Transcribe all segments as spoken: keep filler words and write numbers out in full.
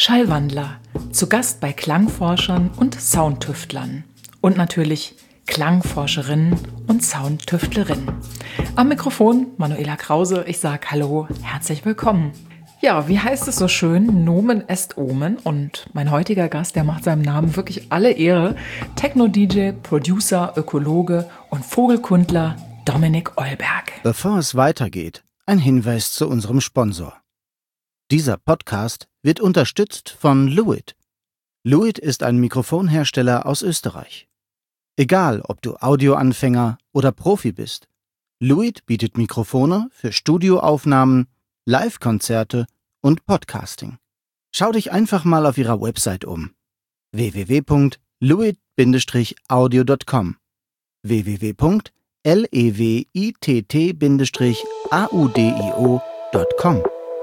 Schallwandler, zu Gast bei Klangforschern und Soundtüftlern. Und natürlich Klangforscherinnen und Soundtüftlerinnen. Am Mikrofon Manuela Krause, ich sag Hallo, herzlich willkommen. Ja, wie heißt es so schön? Nomen est Omen. Und mein heutiger Gast, der macht seinem Namen wirklich alle Ehre. Techno-D J, Producer, Ökologe und Vogelkundler Dominik Eulberg. Bevor es weitergeht, ein Hinweis zu unserem Sponsor. Dieser Podcast wird unterstützt von Lewitt. Lewitt ist ein Mikrofonhersteller aus Österreich. Egal, ob du Audioanfänger oder Profi bist, Lewitt bietet Mikrofone für Studioaufnahmen, Live-Konzerte und Podcasting. Schau dich einfach mal auf ihrer Website um. w w w punkt lewitt Bindestrich audio punkt com w w w punkt lewitt Bindestrich audio punkt com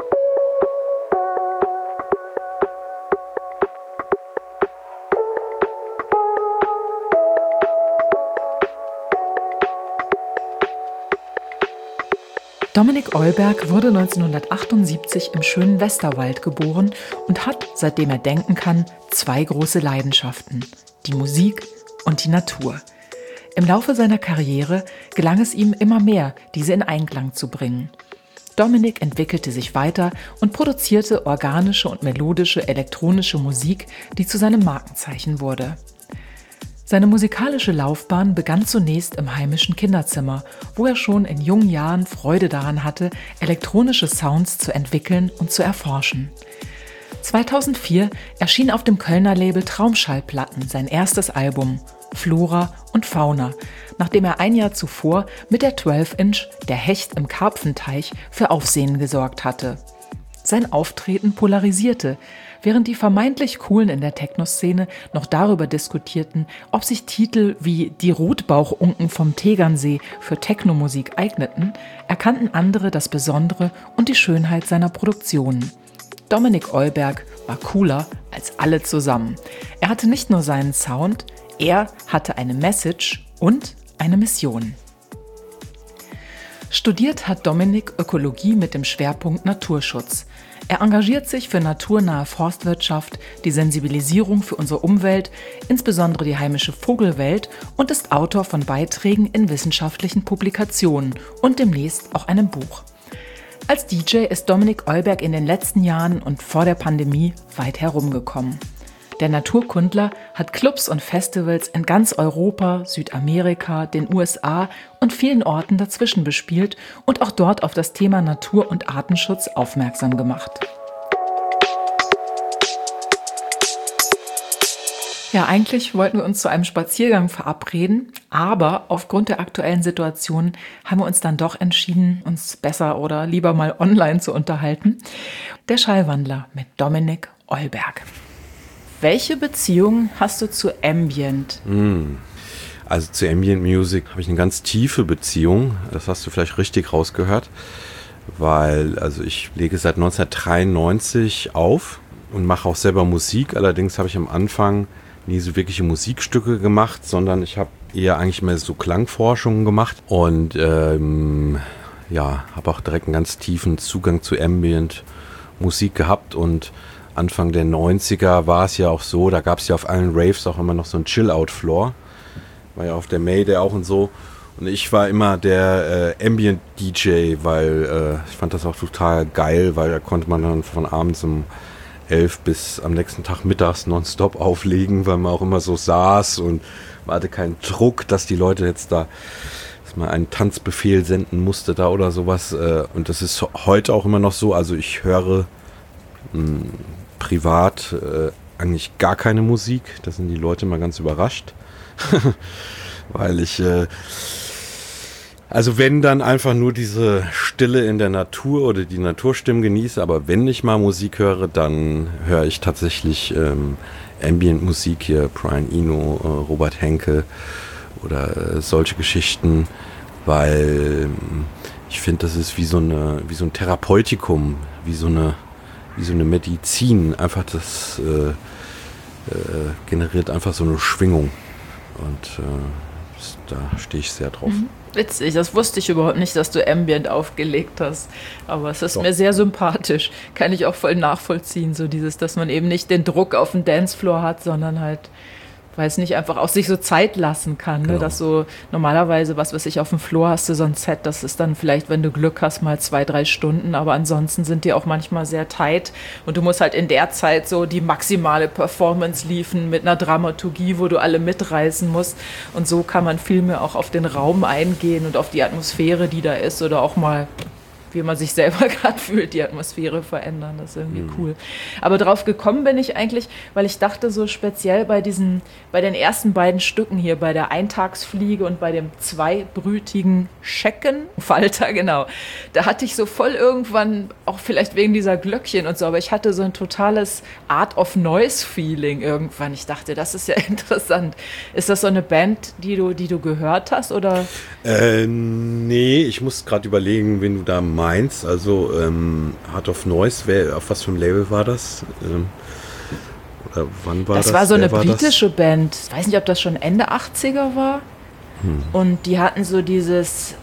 Dominik Eulberg wurde neunzehnhundertachtundsiebzig im schönen Westerwald geboren und hat, seitdem er denken kann, zwei große Leidenschaften: die Musik und die Natur. Im Laufe seiner Karriere gelang es ihm immer mehr, diese in Einklang zu bringen. Dominik entwickelte sich weiter und produzierte organische und melodische elektronische Musik, die zu seinem Markenzeichen wurde. Seine musikalische Laufbahn begann zunächst im heimischen Kinderzimmer, wo er schon in jungen Jahren Freude daran hatte, elektronische Sounds zu entwickeln und zu erforschen. zweitausendvier erschien auf dem Kölner Label Traumschallplatten sein erstes Album, Flora und Fauna, nachdem er ein Jahr zuvor mit der zwölf Inch Der Hecht im Karpfenteich für Aufsehen gesorgt hatte. Sein Auftreten polarisierte, während die vermeintlich Coolen in der Techno-Szene noch darüber diskutierten, ob sich Titel wie Die Rotbauchunken vom Tegernsee für Technomusik eigneten, erkannten andere das Besondere und die Schönheit seiner Produktionen. Dominik Eulberg war cooler als alle zusammen. Er hatte nicht nur seinen Sound, er hatte eine Message und eine Mission. Studiert hat Dominik Ökologie mit dem Schwerpunkt Naturschutz. Er engagiert sich für naturnahe Forstwirtschaft, die Sensibilisierung für unsere Umwelt, insbesondere die heimische Vogelwelt, und ist Autor von Beiträgen in wissenschaftlichen Publikationen und demnächst auch einem Buch. Als D J ist Dominik Eulberg in den letzten Jahren und vor der Pandemie weit herumgekommen. Der Naturkundler hat Clubs und Festivals in ganz Europa, Südamerika, den U S A und vielen Orten dazwischen bespielt und auch dort auf das Thema Natur- und Artenschutz aufmerksam gemacht. Ja, eigentlich wollten wir uns zu einem Spaziergang verabreden, aber aufgrund der aktuellen Situation haben wir uns dann doch entschieden, uns besser oder lieber mal online zu unterhalten. Der Schallwandler mit Dominik Eulberg. Welche Beziehung hast du zu Ambient? Also zu Ambient Music habe ich eine ganz tiefe Beziehung. Das hast du vielleicht richtig rausgehört, weil also ich lege seit neunzehnhundertdreiundneunzig auf und mache auch selber Musik. Allerdings habe ich am Anfang nie so wirkliche Musikstücke gemacht, sondern ich habe eher eigentlich mehr so Klangforschungen gemacht und ähm, ja, habe auch direkt einen ganz tiefen Zugang zu Ambient Musik gehabt. Und Anfang der neunziger war es ja auch so, da gab es ja auf allen Raves auch immer noch so einen Chill-Out-Floor. War ja auf der Mayday auch und so. Und ich war immer der äh, Ambient-D J, weil äh, ich fand das auch total geil, weil da konnte man dann von abends um elf bis am nächsten Tag mittags nonstop auflegen, weil man auch immer so saß und man hatte keinen Druck, dass die Leute jetzt da, dass man einen Tanzbefehl senden musste da oder sowas. Äh, und das ist heute auch immer noch so. Also ich höre mh, privat äh, eigentlich gar keine Musik. Da sind die Leute mal ganz überrascht. Weil ich, äh, also wenn dann einfach nur diese Stille in der Natur oder die Naturstimmen genieße, aber wenn ich mal Musik höre, dann höre ich tatsächlich ähm, Ambient-Musik hier, Brian Eno, äh, Robert Henke oder äh, solche Geschichten, weil ähm, ich finde, das ist wie so eine, wie so ein Therapeutikum, wie so eine wie so eine Medizin, einfach das äh, äh, generiert einfach so eine Schwingung und äh, da stehe ich sehr drauf. Mhm. Witzig, das wusste ich überhaupt nicht, dass du Ambient aufgelegt hast. Aber es ist Doch. mir sehr sympathisch. Kann ich auch voll nachvollziehen, so dieses, dass man eben nicht den Druck auf dem Dancefloor hat, sondern halt, weiß nicht, einfach auch sich so Zeit lassen kann. Ne? Genau. Dass so normalerweise, was weiß ich, auf dem Floor hast du so ein Set, das ist dann vielleicht, wenn du Glück hast, mal zwei, drei Stunden, aber ansonsten sind die auch manchmal sehr tight und du musst halt in der Zeit so die maximale Performance liefern mit einer Dramaturgie, wo du alle mitreißen musst und so kann man viel mehr auch auf den Raum eingehen und auf die Atmosphäre, die da ist oder auch mal, wie man sich selber gerade fühlt, die Atmosphäre verändern. Das ist irgendwie mhm. cool. Aber drauf gekommen bin ich eigentlich, weil ich dachte so speziell bei diesen, bei den ersten beiden Stücken hier, bei der Eintagsfliege und bei dem zweibrütigen Scheckenfalter, genau, da hatte ich so voll irgendwann, auch vielleicht wegen dieser Glöckchen und so, aber ich hatte so ein totales Art of Noise-Feeling irgendwann. Ich dachte, das ist ja interessant. Ist das so eine Band, die du, die du gehört hast, oder? Äh, nee, ich muss gerade überlegen, wen du da meinst. Also ähm, Art of Noise, wer, auf was für ein Label war das? Ähm, oder wann war das? Das war so wer eine war britische das? Band. Ich weiß nicht, ob das schon Ende achtziger war. Hm. Und die hatten so dieses,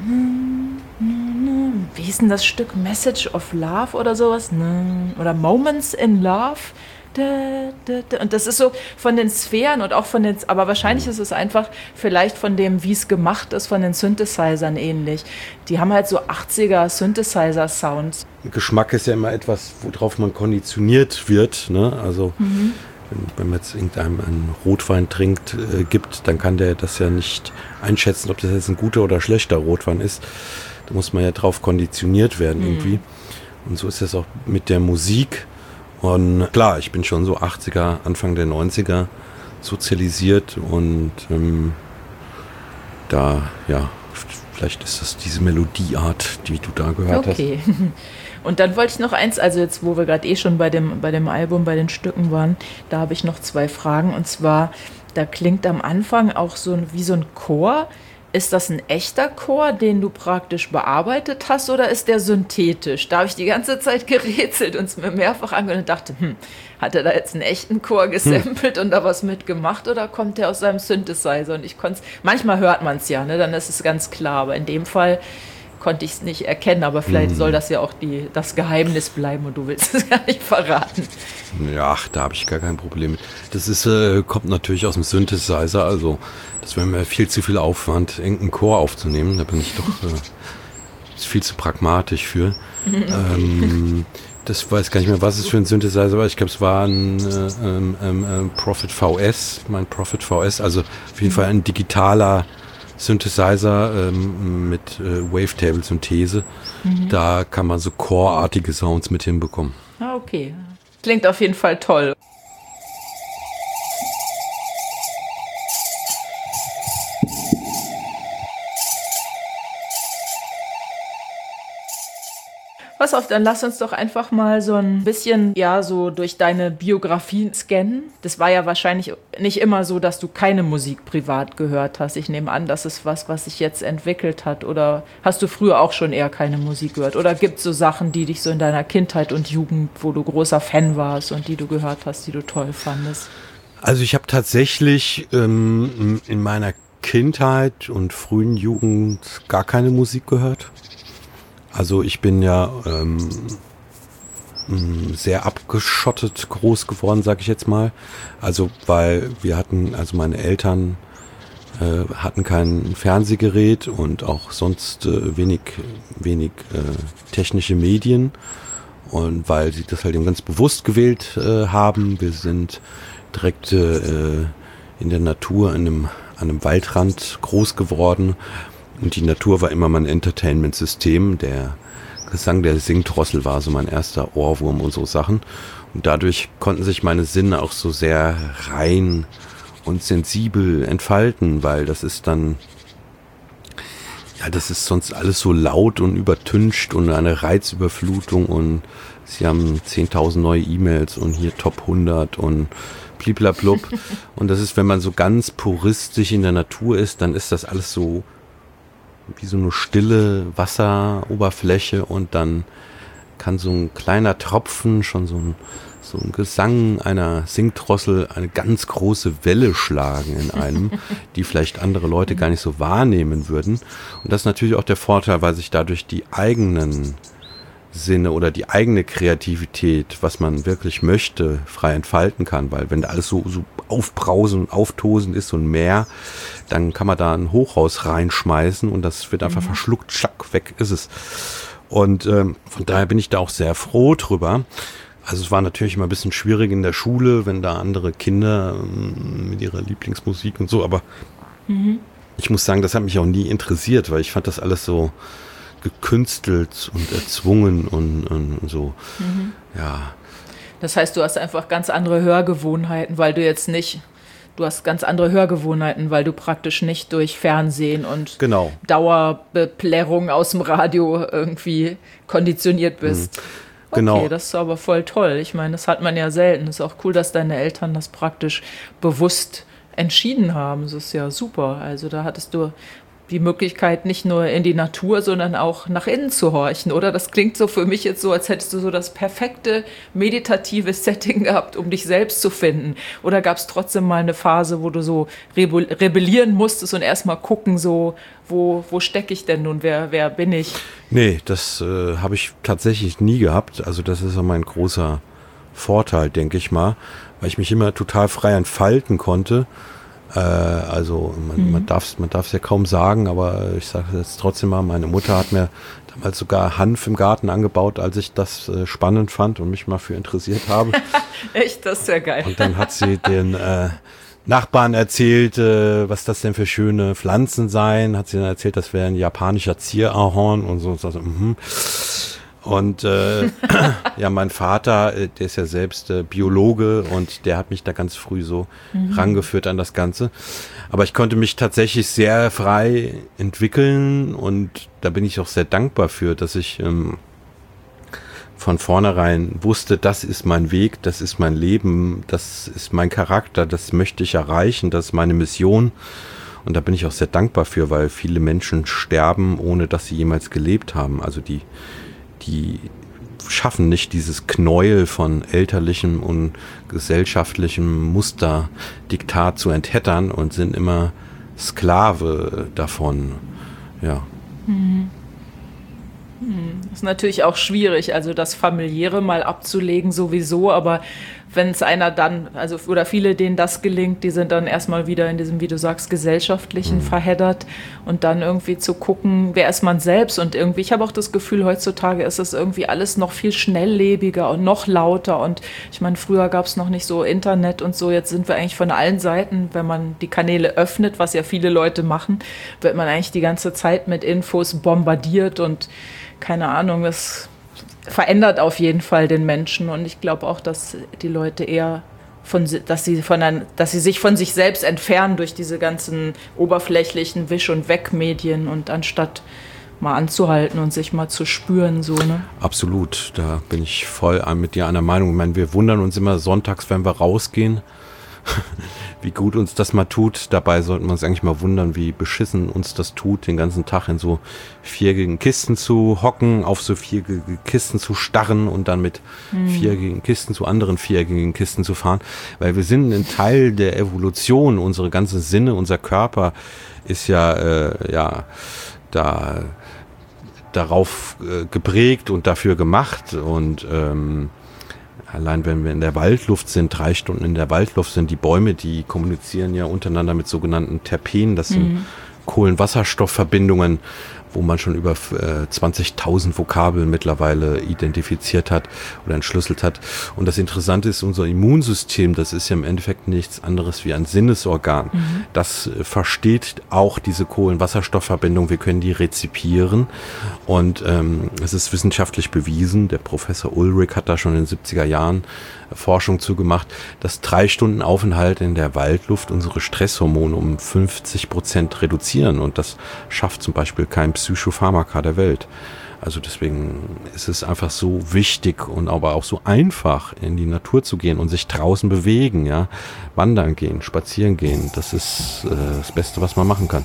wie hieß denn das Stück? Message of Love oder sowas? Oder Moments in Love. Und das ist so von den Sphären und auch von den, aber wahrscheinlich ist es einfach vielleicht von dem, wie es gemacht ist, von den Synthesizern ähnlich. Die haben halt so achtziger Synthesizer-Sounds. Geschmack ist ja immer etwas, worauf man konditioniert wird, ne? Also mhm. wenn, wenn man jetzt irgendeinem einen Rotwein trinkt, äh, gibt, dann kann der das ja nicht einschätzen, ob das jetzt ein guter oder schlechter Rotwein ist. Da muss man ja drauf konditioniert werden mhm. irgendwie. Und so ist das auch mit der Musik. Und klar, ich bin schon so achtziger, Anfang der neunziger sozialisiert und ähm, da, ja, vielleicht ist das diese Melodieart, die du da gehört okay. hast. Okay. Und dann wollte ich noch eins, also jetzt, wo wir gerade eh schon bei dem, bei dem Album, bei den Stücken waren, da habe ich noch zwei Fragen. Und zwar, da klingt am Anfang auch so wie so ein Chor. Ist das ein echter Chor, den du praktisch bearbeitet hast, oder ist der synthetisch? Da habe ich die ganze Zeit gerätselt und es mir mehrfach angehört und dachte, hm, hat er da jetzt einen echten Chor gesampelt hm. und da was mitgemacht oder kommt der aus seinem Synthesizer? Und ich konnte es, manchmal hört man es ja, ne, dann ist es ganz klar, aber in dem Fall konnte ich es nicht erkennen, aber vielleicht hm. soll das ja auch die, das Geheimnis bleiben und du willst es gar nicht verraten. Ja, ach, da habe ich gar kein Problem mit. Das ist, äh, kommt natürlich aus dem Synthesizer, also das wäre mir viel zu viel Aufwand, irgendeinen Chor aufzunehmen. Da bin ich doch äh, viel zu pragmatisch für. Okay. Ähm, das weiß gar nicht mehr, was es für ein Synthesizer war. Ich glaube, es war ein äh, ähm, ähm, Prophet V S, mein Prophet V S, also auf jeden mhm. Fall ein digitaler Synthesizer ähm, mit äh, Wavetable-Synthese. Mhm. Da kann man so Chorartige Sounds mit hinbekommen. Ah, okay. Klingt auf jeden Fall toll. Pass auf, dann lass uns doch einfach mal so ein bisschen, ja, so durch deine Biografie scannen. Das war ja wahrscheinlich nicht immer so, dass du keine Musik privat gehört hast. Ich nehme an, das ist was, was sich jetzt entwickelt hat. Oder hast du früher auch schon eher keine Musik gehört? Oder gibt es so Sachen, die dich so in deiner Kindheit und Jugend, wo du großer Fan warst und die du gehört hast, die du toll fandest? Also ich habe tatsächlich ähm, in meiner Kindheit und frühen Jugend gar keine Musik gehört. Also ich bin ja ähm, sehr abgeschottet groß geworden, sag ich jetzt mal. Also weil wir hatten, also meine Eltern äh, hatten kein Fernsehgerät und auch sonst äh, wenig, wenig äh, technische Medien. Und weil sie das halt eben ganz bewusst gewählt äh, haben, wir sind direkt äh, in der Natur, in einem, an einem Waldrand groß geworden. Und die Natur war immer mein Entertainment-System. Der Gesang der Singdrossel war so mein erster Ohrwurm und so Sachen. Und dadurch konnten sich meine Sinne auch so sehr rein und sensibel entfalten, weil das ist dann, ja, das ist sonst alles so laut und übertüncht und eine Reizüberflutung und sie haben zehntausend neue E-Mails und hier Top hundert und bliblablub. Und das ist, wenn man so ganz puristisch in der Natur ist, dann ist das alles so wie so eine stille Wasseroberfläche und dann kann so ein kleiner Tropfen schon so ein, so ein Gesang einer Singdrossel eine ganz große Welle schlagen in einem, die vielleicht andere Leute gar nicht so wahrnehmen würden. Und das ist natürlich auch der Vorteil, weil sich dadurch die eigenen Sinne oder die eigene Kreativität, was man wirklich möchte, frei entfalten kann. Weil wenn da alles so, so aufbrausend und auftosend ist, so ein Meer, dann kann man da ein Hochhaus reinschmeißen und das wird einfach mhm. verschluckt, schack, weg ist es. Und ähm, von daher bin ich da auch sehr froh drüber. Also es war natürlich immer ein bisschen schwierig in der Schule, wenn da andere Kinder ähm, mit ihrer Lieblingsmusik und so, aber mhm. ich muss sagen, das hat mich auch nie interessiert, weil ich fand das alles so gekünstelt und erzwungen und, und, und so, mhm. ja. Das heißt, du hast einfach ganz andere Hörgewohnheiten, weil du jetzt nicht, du hast ganz andere Hörgewohnheiten, weil du praktisch nicht durch Fernsehen und genau. Dauerbeplärrung aus dem Radio irgendwie konditioniert bist. Mhm. Genau. Okay, das ist aber voll toll. Ich meine, das hat man ja selten. Es ist auch cool, dass deine Eltern das praktisch bewusst entschieden haben. Das ist ja super. Also da hattest du die Möglichkeit, nicht nur in die Natur, sondern auch nach innen zu horchen, oder? Das klingt so für mich jetzt so, als hättest du so das perfekte meditative Setting gehabt, um dich selbst zu finden. Oder gab es trotzdem mal eine Phase, wo du so rebellieren musstest und erstmal gucken, so, wo, wo stecke ich denn nun, wer, wer bin ich? Nee, das äh, habe ich tatsächlich nie gehabt. Also das ist ja mein großer Vorteil, denke ich mal, weil ich mich immer total frei entfalten konnte. Also man, mhm. man darf es man darf's ja kaum sagen, aber ich sage es jetzt trotzdem mal, meine Mutter hat mir damals sogar Hanf im Garten angebaut, als ich das äh, spannend fand und mich mal für interessiert habe. Echt, das ist ja geil. Und dann hat sie den äh, Nachbarn erzählt, äh, was das denn für schöne Pflanzen seien, hat sie dann erzählt, das wäre ein japanischer Zierahorn und so. Und, so, mhm. Und äh, ja, mein Vater, äh, der ist ja selbst äh, Biologe und der hat mich da ganz früh so mhm. rangeführt an das Ganze. Aber ich konnte mich tatsächlich sehr frei entwickeln und da bin ich auch sehr dankbar für, dass ich ähm, von vornherein wusste, das ist mein Weg, das ist mein Leben, das ist mein Charakter, das möchte ich erreichen, das ist meine Mission. Und da bin ich auch sehr dankbar für, weil viele Menschen sterben, ohne dass sie jemals gelebt haben. Also die die schaffen nicht dieses Knäuel von elterlichem und gesellschaftlichem Musterdiktat zu enthättern und sind immer Sklave davon. Ja. Mhm. Das ist natürlich auch schwierig, also das Familiäre mal abzulegen sowieso, aber wenn es einer dann, also oder viele, denen das gelingt, die sind dann erstmal wieder in diesem, wie du sagst, gesellschaftlichen mhm. verheddert und dann irgendwie zu gucken, wer ist man selbst und irgendwie, ich habe auch das Gefühl, heutzutage ist es irgendwie alles noch viel schnelllebiger und noch lauter und ich meine, früher gab es noch nicht so Internet und so, jetzt sind wir eigentlich von allen Seiten, wenn man die Kanäle öffnet, was ja viele Leute machen, wird man eigentlich die ganze Zeit mit Infos bombardiert und keine Ahnung, das verändert auf jeden Fall den Menschen und ich glaube auch, dass die Leute eher von, dass sie von ein, dass sie sich von sich selbst entfernen durch diese ganzen oberflächlichen Wisch- und Weg-Medien und anstatt mal anzuhalten und sich mal zu spüren, so, ne? Absolut, da bin ich voll mit dir einer Meinung. Ich meine, wir wundern uns immer sonntags, wenn wir rausgehen, wie gut uns das mal tut. Dabei sollten wir uns eigentlich mal wundern, wie beschissen uns das tut, den ganzen Tag in so viereckigen Kisten zu hocken, auf so viereckige Kisten zu starren und dann mit mhm. viereckigen Kisten zu anderen viereckigen Kisten zu fahren. Weil wir sind ein Teil der Evolution, unsere ganze Sinne, unser Körper ist ja, äh, ja, da darauf äh, geprägt und dafür gemacht und ähm, allein wenn wir in der Waldluft sind, drei Stunden in der Waldluft sind, die Bäume, die kommunizieren ja untereinander mit sogenannten Terpenen, das sind mhm. Kohlenwasserstoffverbindungen, wo man schon über äh, zwanzigtausend Vokabeln mittlerweile identifiziert hat oder entschlüsselt hat. Und das Interessante ist, unser Immunsystem, das ist ja im Endeffekt nichts anderes wie ein Sinnesorgan. Mhm. Das äh, versteht auch diese Kohlenwasserstoffverbindung, wir können die rezipieren. Und ähm, es ist wissenschaftlich bewiesen, der Professor Ulrich hat da schon in den siebziger Jahren Forschung zugemacht, dass drei Stunden Aufenthalt in der Waldluft unsere Stresshormone um fünfzig Prozent reduzieren und das schafft zum Beispiel kein Psychopharmaka der Welt. Also deswegen ist es einfach so wichtig und aber auch so einfach, in die Natur zu gehen und sich draußen bewegen, ja, wandern gehen, spazieren gehen. Das ist äh, das Beste, was man machen kann.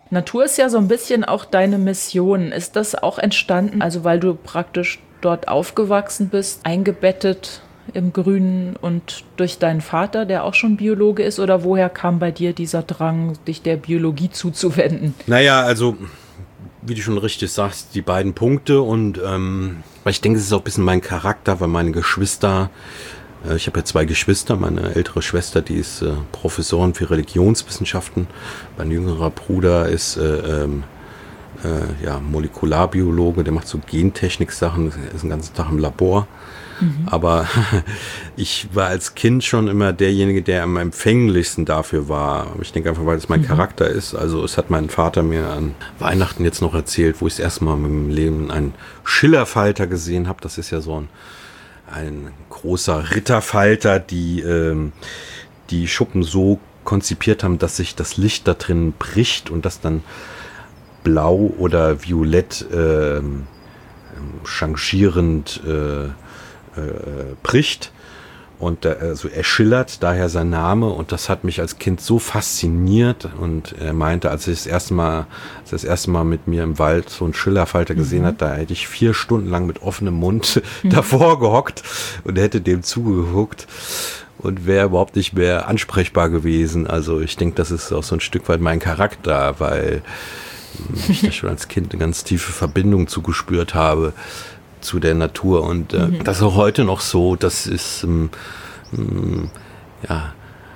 Natur ist ja so ein bisschen auch deine Mission. Ist das auch entstanden, also weil du praktisch dort aufgewachsen bist, eingebettet im Grünen und durch deinen Vater, der auch schon Biologe ist? Oder woher kam bei dir dieser Drang, dich der Biologie zuzuwenden? Naja, also wie du schon richtig sagst, die beiden Punkte und ähm, weil ich denke, es ist auch ein bisschen mein Charakter, weil meine Geschwister, äh, ich habe ja zwei Geschwister, meine ältere Schwester, die ist äh, Professorin für Religionswissenschaften, mein jüngerer Bruder ist äh, ähm, äh, ja, Molekularbiologe, der macht so Gentechnik-Sachen, ist den ganzen Tag im Labor. Mhm. Aber ich war als Kind schon immer derjenige, der am empfänglichsten dafür war. Ich denke einfach, weil es mein mhm. Charakter ist. Also es hat mein Vater mir an Weihnachten jetzt noch erzählt, wo ich das erste Mal in meinem Leben einen Schillerfalter gesehen habe. Das ist ja so ein, ein großer Ritterfalter, die ähm, die Schuppen so konzipiert haben, dass sich das Licht da drin bricht und das dann blau oder violett äh, changierend äh, Äh, bricht und äh, also er schillert, daher sein Name, und das hat mich als Kind so fasziniert, und er meinte, als ich das erste Mal, als er das erste Mal mit mir im Wald so einen Schillerfalter mhm. gesehen hat, da hätte ich vier Stunden lang mit offenem Mund mhm. davor gehockt und hätte dem zugeguckt und wäre überhaupt nicht mehr ansprechbar gewesen. Also ich denke, das ist auch so ein Stück weit mein Charakter, weil ich da schon als Kind eine ganz tiefe Verbindung zugespürt habe zu der Natur, und äh, mhm. das ist auch heute noch so. Das ist ähm, ähm, ja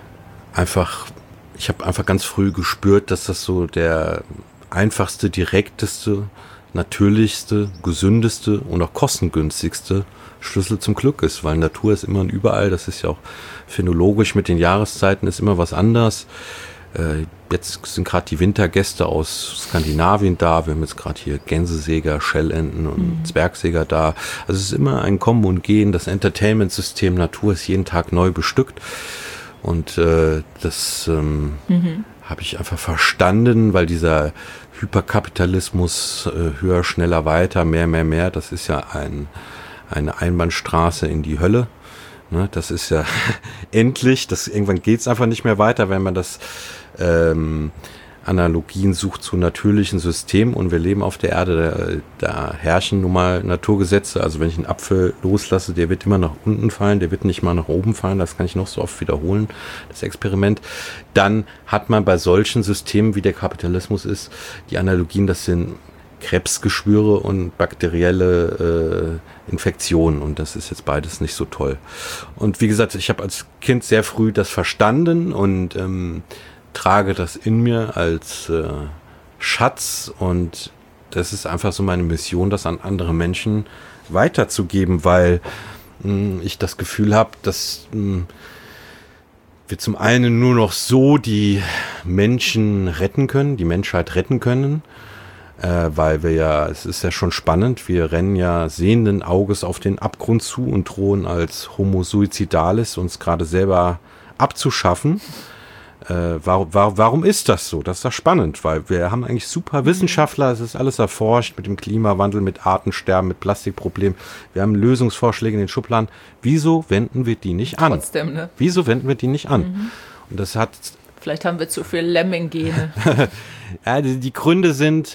einfach, ich habe einfach ganz früh gespürt, dass das so der einfachste, direkteste, natürlichste, gesündeste und auch kostengünstigste Schlüssel zum Glück ist, weil Natur ist immer und überall. Das ist ja auch phänologisch mit den Jahreszeiten ist immer was anders. Äh, jetzt sind gerade die Wintergäste aus Skandinavien da. Wir haben jetzt gerade hier Gänsesäger, Schellenten und mhm. Zwergsäger da. Also es ist immer ein Kommen und Gehen. Das Entertainment-System Natur ist jeden Tag neu bestückt. Und äh, das ähm, mhm. habe ich einfach verstanden, weil dieser Hyperkapitalismus, äh, höher, schneller, weiter, mehr, mehr, mehr, das ist ja ein, eine Einbahnstraße in die Hölle. Ne, das ist ja endlich, das, irgendwann geht es einfach nicht mehr weiter, wenn man das ähm, Analogien sucht zu natürlichen Systemen, und wir leben auf der Erde, da, da herrschen nun mal Naturgesetze. Also wenn ich einen Apfel loslasse, der wird immer nach unten fallen, der wird nicht mal nach oben fallen, das kann ich noch so oft wiederholen, das Experiment. Dann hat man bei solchen Systemen, wie der Kapitalismus ist, die Analogien, das sind Krebsgeschwüre und bakterielle äh, Infektionen, und das ist jetzt beides nicht so toll. Und wie gesagt, ich habe als Kind sehr früh das verstanden und ähm, trage das in mir als äh, Schatz, und das ist einfach so meine Mission, das an andere Menschen weiterzugeben, weil mh, ich das Gefühl habe, dass mh, wir zum einen nur noch so die Menschen retten können, die Menschheit retten können, äh, weil wir ja, es ist ja schon spannend, wir rennen ja sehenden Auges auf den Abgrund zu und drohen als Homo suicidalis uns gerade selber abzuschaffen. Äh, warum, warum, warum ist das so? Das ist doch spannend, weil wir haben eigentlich super Wissenschaftler, es ist alles erforscht mit dem Klimawandel, mit Artensterben, mit Plastikproblemen. Wir haben Lösungsvorschläge in den Schubladen. Wieso wenden wir die nicht an? Trotzdem, ne? Wieso wenden wir die nicht an? Mhm. Und das hat... Vielleicht haben wir zu viel Lemming-Gene. Ja, die, die Gründe sind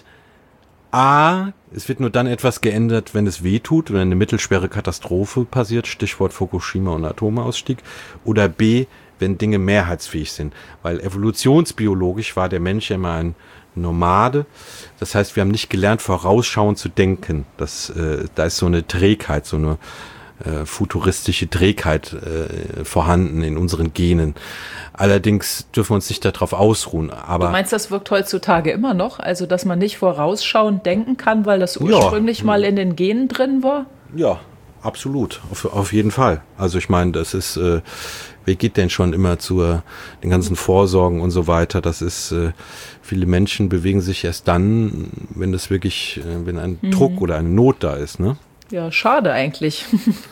A, es wird nur dann etwas geändert, wenn es weh tut, wenn eine mittelschwere Katastrophe passiert, Stichwort Fukushima und Atomausstieg. Oder B, wenn Dinge mehrheitsfähig sind. Weil evolutionsbiologisch war der Mensch ja immer ein Nomade. Das heißt, wir haben nicht gelernt, vorausschauend zu denken. Das, äh, da ist so eine Trägheit, so eine äh, futuristische Trägheit äh, vorhanden in unseren Genen. Allerdings dürfen wir uns nicht darauf ausruhen. Aber du meinst, das wirkt heutzutage immer noch? Also, dass man nicht vorausschauend denken kann, weil das ursprünglich ja. mal in den Genen drin war? Ja, absolut. Auf, auf jeden Fall. Also ich meine, das ist... Äh, Wer geht denn schon immer zu den ganzen Vorsorgen und so weiter? Das ist, äh, viele Menschen bewegen sich erst dann, wenn das wirklich, äh, wenn ein mhm. Druck oder eine Not da ist, ne? Ja, schade eigentlich.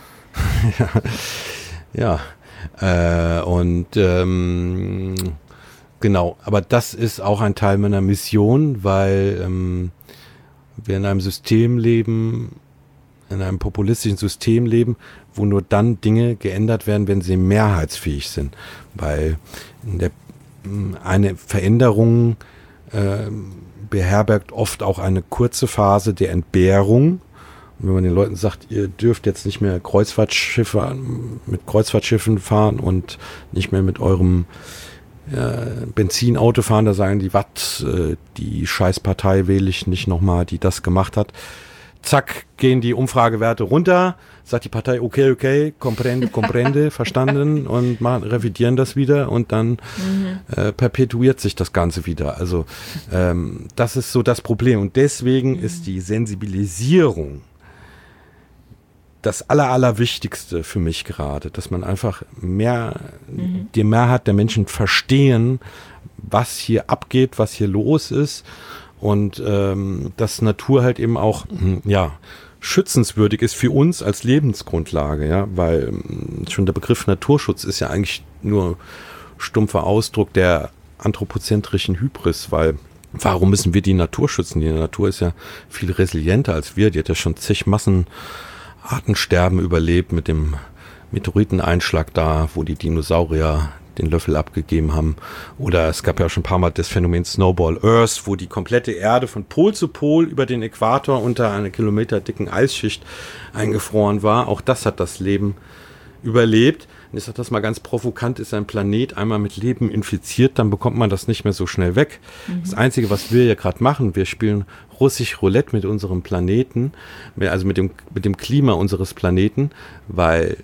ja, ja. Äh, und ähm, genau, aber das ist auch ein Teil meiner Mission, weil ähm, wir in einem System leben, in einem populistischen System leben, wo nur dann Dinge geändert werden, wenn sie mehrheitsfähig sind. Weil in der, eine Veränderung äh, beherbergt oft auch eine kurze Phase der Entbehrung. Und wenn man den Leuten sagt, ihr dürft jetzt nicht mehr Kreuzfahrtschiffe mit Kreuzfahrtschiffen fahren und nicht mehr mit eurem äh, Benzinauto fahren, da sagen die, was, äh, die Scheißpartei wähle ich nicht nochmal, die das gemacht hat. Zack, gehen die Umfragewerte runter, sagt die Partei, okay, okay, comprende, comprende, verstanden, und machen, revidieren das wieder und dann mhm. äh, perpetuiert sich das Ganze wieder. Also ähm, das ist so das Problem, und deswegen mhm. ist die Sensibilisierung das Aller, Allerwichtigste für mich gerade, dass man einfach mehr, mhm. die Mehrheit der Menschen verstehen, was hier abgeht, was hier los ist. Und ähm, dass Natur halt eben auch ja, schützenswürdig ist für uns als Lebensgrundlage, ja, weil ähm, schon der Begriff Naturschutz ist ja eigentlich nur stumpfer Ausdruck der anthropozentrischen Hybris, weil warum müssen wir die Natur schützen? Die Natur ist ja viel resilienter als wir, die hat ja schon zig Massenartensterben überlebt mit dem Meteoriteneinschlag da, wo die Dinosaurier den Löffel abgegeben haben. Oder es gab ja auch schon ein paar Mal das Phänomen Snowball Earth, wo die komplette Erde von Pol zu Pol über den Äquator unter einer kilometerdicken Eisschicht eingefroren war. Auch das hat das Leben überlebt. Und ich sage das mal ganz provokant, ist ein Planet einmal mit Leben infiziert, dann bekommt man das nicht mehr so schnell weg. Mhm. Das Einzige, was wir ja gerade machen, wir spielen russisch Roulette mit unserem Planeten, also mit dem, mit dem Klima unseres Planeten, weil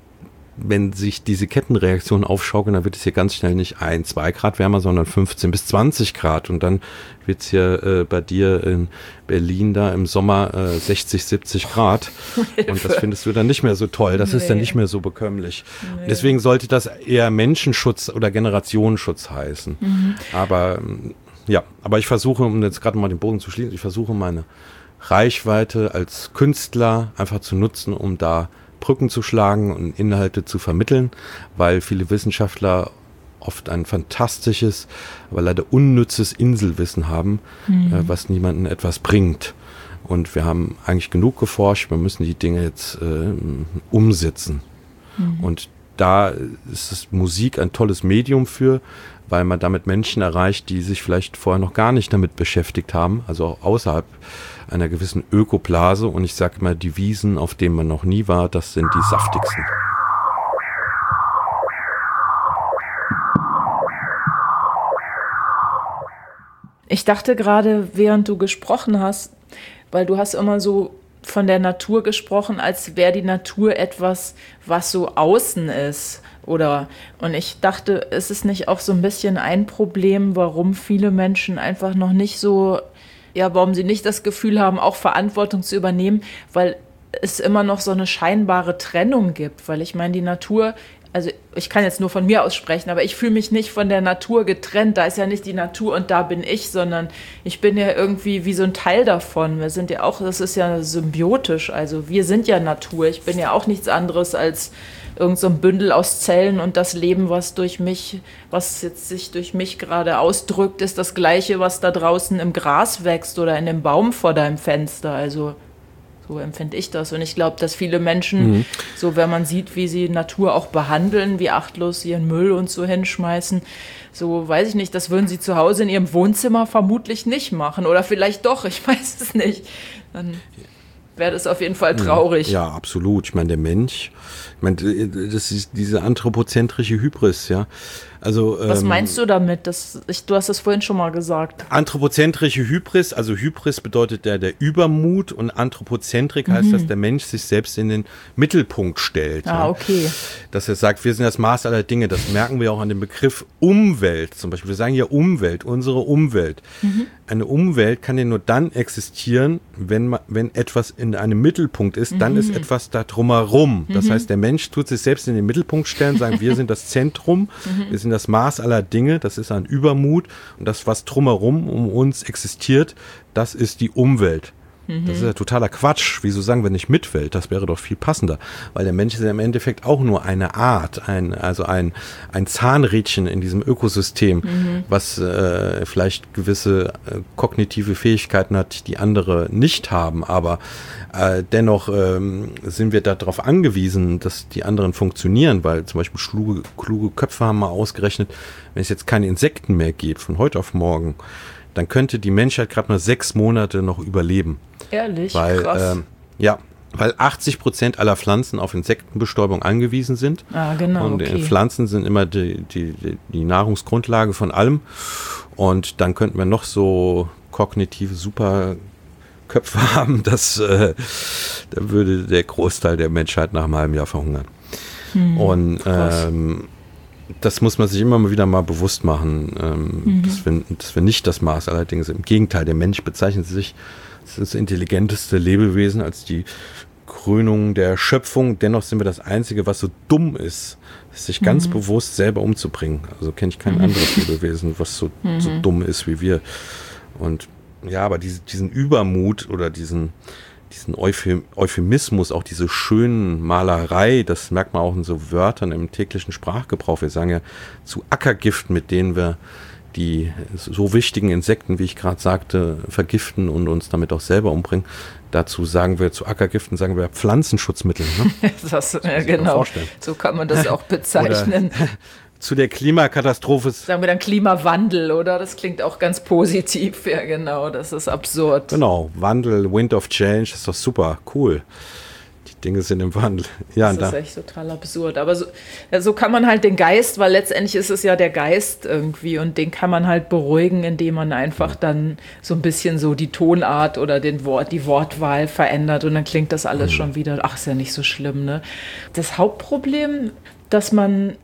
wenn sich diese Kettenreaktionen aufschaukeln, dann wird es hier ganz schnell nicht ein, zwei Grad wärmer, sondern fünfzehn bis zwanzig Grad. Und dann wird es hier äh, bei dir in Berlin da im Sommer äh, sechzig, siebzig Grad. Und das findest du dann nicht mehr so toll. Das nee. ist dann nicht mehr so bekömmlich. Nee. Deswegen sollte das eher Menschenschutz oder Generationenschutz heißen. Mhm. Aber ja, aber ich versuche, um jetzt gerade mal den Bogen zu schließen, ich versuche meine Reichweite als Künstler einfach zu nutzen, um da Brücken zu schlagen und Inhalte zu vermitteln, weil viele Wissenschaftler oft ein fantastisches, aber leider unnützes Inselwissen haben, mhm. äh, was niemandem etwas bringt. Und wir haben eigentlich genug geforscht, wir müssen die Dinge jetzt äh, umsetzen. Mhm. Und da ist es Musik ein tolles Medium für, weil man damit Menschen erreicht, die sich vielleicht vorher noch gar nicht damit beschäftigt haben, also auch außerhalb einer gewissen Ökoblase. Und ich sage immer, die Wiesen, auf denen man noch nie war, das sind die saftigsten. Ich dachte gerade, während du gesprochen hast, weil du hast immer so von der Natur gesprochen, als wäre die Natur etwas, was so außen ist. Oder, und ich dachte, ist es nicht auch so ein bisschen ein Problem, warum viele Menschen einfach noch nicht so, ja, warum sie nicht das Gefühl haben, auch Verantwortung zu übernehmen, weil es immer noch so eine scheinbare Trennung gibt. Weil ich meine, die Natur, also ich kann jetzt nur von mir aus sprechen, aber ich fühle mich nicht von der Natur getrennt. Da ist ja nicht die Natur und da bin ich, sondern ich bin ja irgendwie wie so ein Teil davon. Wir sind ja auch, das ist ja symbiotisch. Also wir sind ja Natur. Ich bin ja auch nichts anderes als irgend so ein Bündel aus Zellen, und das Leben, was durch mich, was jetzt sich durch mich gerade ausdrückt, ist das Gleiche, was da draußen im Gras wächst oder in dem Baum vor deinem Fenster. Also so empfinde ich das. Und ich glaube, dass viele Menschen, mhm. so wenn man sieht, wie sie Natur auch behandeln, wie achtlos ihren Müll und so hinschmeißen, so weiß ich nicht, das würden sie zu Hause in ihrem Wohnzimmer vermutlich nicht machen. Oder vielleicht doch, ich weiß es nicht. Dann wäre das auf jeden Fall traurig. Ja, absolut. Ich meine, der Mensch, ich meine, das ist diese anthropozentrische Hybris, ja. Also, was ähm, meinst du damit? Das, ich, du hast das vorhin schon mal gesagt. Anthropozentrische Hybris, also Hybris bedeutet der, der Übermut, und Anthropozentrik heißt, mhm. dass der Mensch sich selbst in den Mittelpunkt stellt. Ah, ja. okay. Dass er sagt, wir sind das Maß aller Dinge. Das merken wir auch an dem Begriff Umwelt zum Beispiel. Wir sagen ja Umwelt, unsere Umwelt. Mhm. Eine Umwelt kann ja nur dann existieren, wenn, man, wenn etwas in einem Mittelpunkt ist, dann mhm. ist etwas da drumherum. Das mhm. heißt, der Mensch tut sich selbst in den Mittelpunkt stellen, sagen, wir sind das Zentrum, mhm. wir sind das Maß aller Dinge, das ist ein Übermut, und das, was drumherum um uns existiert, das ist die Umwelt. Mhm. Das ist ja totaler Quatsch. Wieso sagen wir nicht Mitwelt? Das wäre doch viel passender, weil der Mensch ist ja im Endeffekt auch nur eine Art, ein, also ein, ein Zahnrädchen in diesem Ökosystem, mhm. was äh, vielleicht gewisse äh, kognitive Fähigkeiten hat, die andere nicht haben, aber äh, dennoch ähm, sind wir darauf angewiesen, dass die anderen funktionieren, weil zum Beispiel kluge, kluge Köpfe haben mal ausgerechnet, wenn es jetzt keine Insekten mehr gibt, von heute auf morgen, dann könnte die Menschheit gerade mal sechs Monate noch überleben. Ehrlich? Weil, Krass. Ähm, ja, weil achtzig Prozent aller Pflanzen auf Insektenbestäubung angewiesen sind. Ah, genau. Und okay. Pflanzen sind immer die, die, die Nahrungsgrundlage von allem. Und dann könnten wir noch so kognitive Superköpfe haben, dass äh, da würde der Großteil der Menschheit nach einem halben Jahr verhungern. Hm, und ähm, das muss man sich immer mal wieder mal bewusst machen, ähm, mhm. dass, wir, dass wir nicht das Maß allerdings, im Gegenteil, der Mensch bezeichnet sich als das intelligenteste Lebewesen, als die Krönung der Schöpfung. Dennoch sind wir das Einzige, was so dumm ist, sich ganz mhm. bewusst selber umzubringen. Also kenne ich kein mhm. anderes Lebewesen, was so, mhm. so dumm ist wie wir. Und ja, aber diese, diesen Übermut oder diesen diesen Euphemismus, auch diese schönen Malerei, das merkt man auch in so Wörtern im täglichen Sprachgebrauch. Wir sagen ja zu Ackergiften, mit denen wir die so wichtigen Insekten, wie ich gerade sagte, vergiften und uns damit auch selber umbringen. Dazu sagen wir, zu Ackergiften sagen wir Pflanzenschutzmittel. Ne? das, das ja, genau, so kann man das auch bezeichnen. Oder zu der Klimakatastrophe. Sagen wir dann Klimawandel, oder? Das klingt auch ganz positiv. Ja, genau, das ist absurd. Genau, Wandel, Wind of Change, das ist doch super, cool. Die Dinge sind im Wandel. Ja, das ist da. echt total absurd. Aber so, ja, so kann man halt den Geist, weil letztendlich ist es ja der Geist irgendwie und den kann man halt beruhigen, indem man einfach dann so ein bisschen so die Tonart oder den Wort, die Wortwahl verändert und dann klingt das alles mhm. schon wieder, ach, ist ja nicht so schlimm, ne? Das Hauptproblem, dass man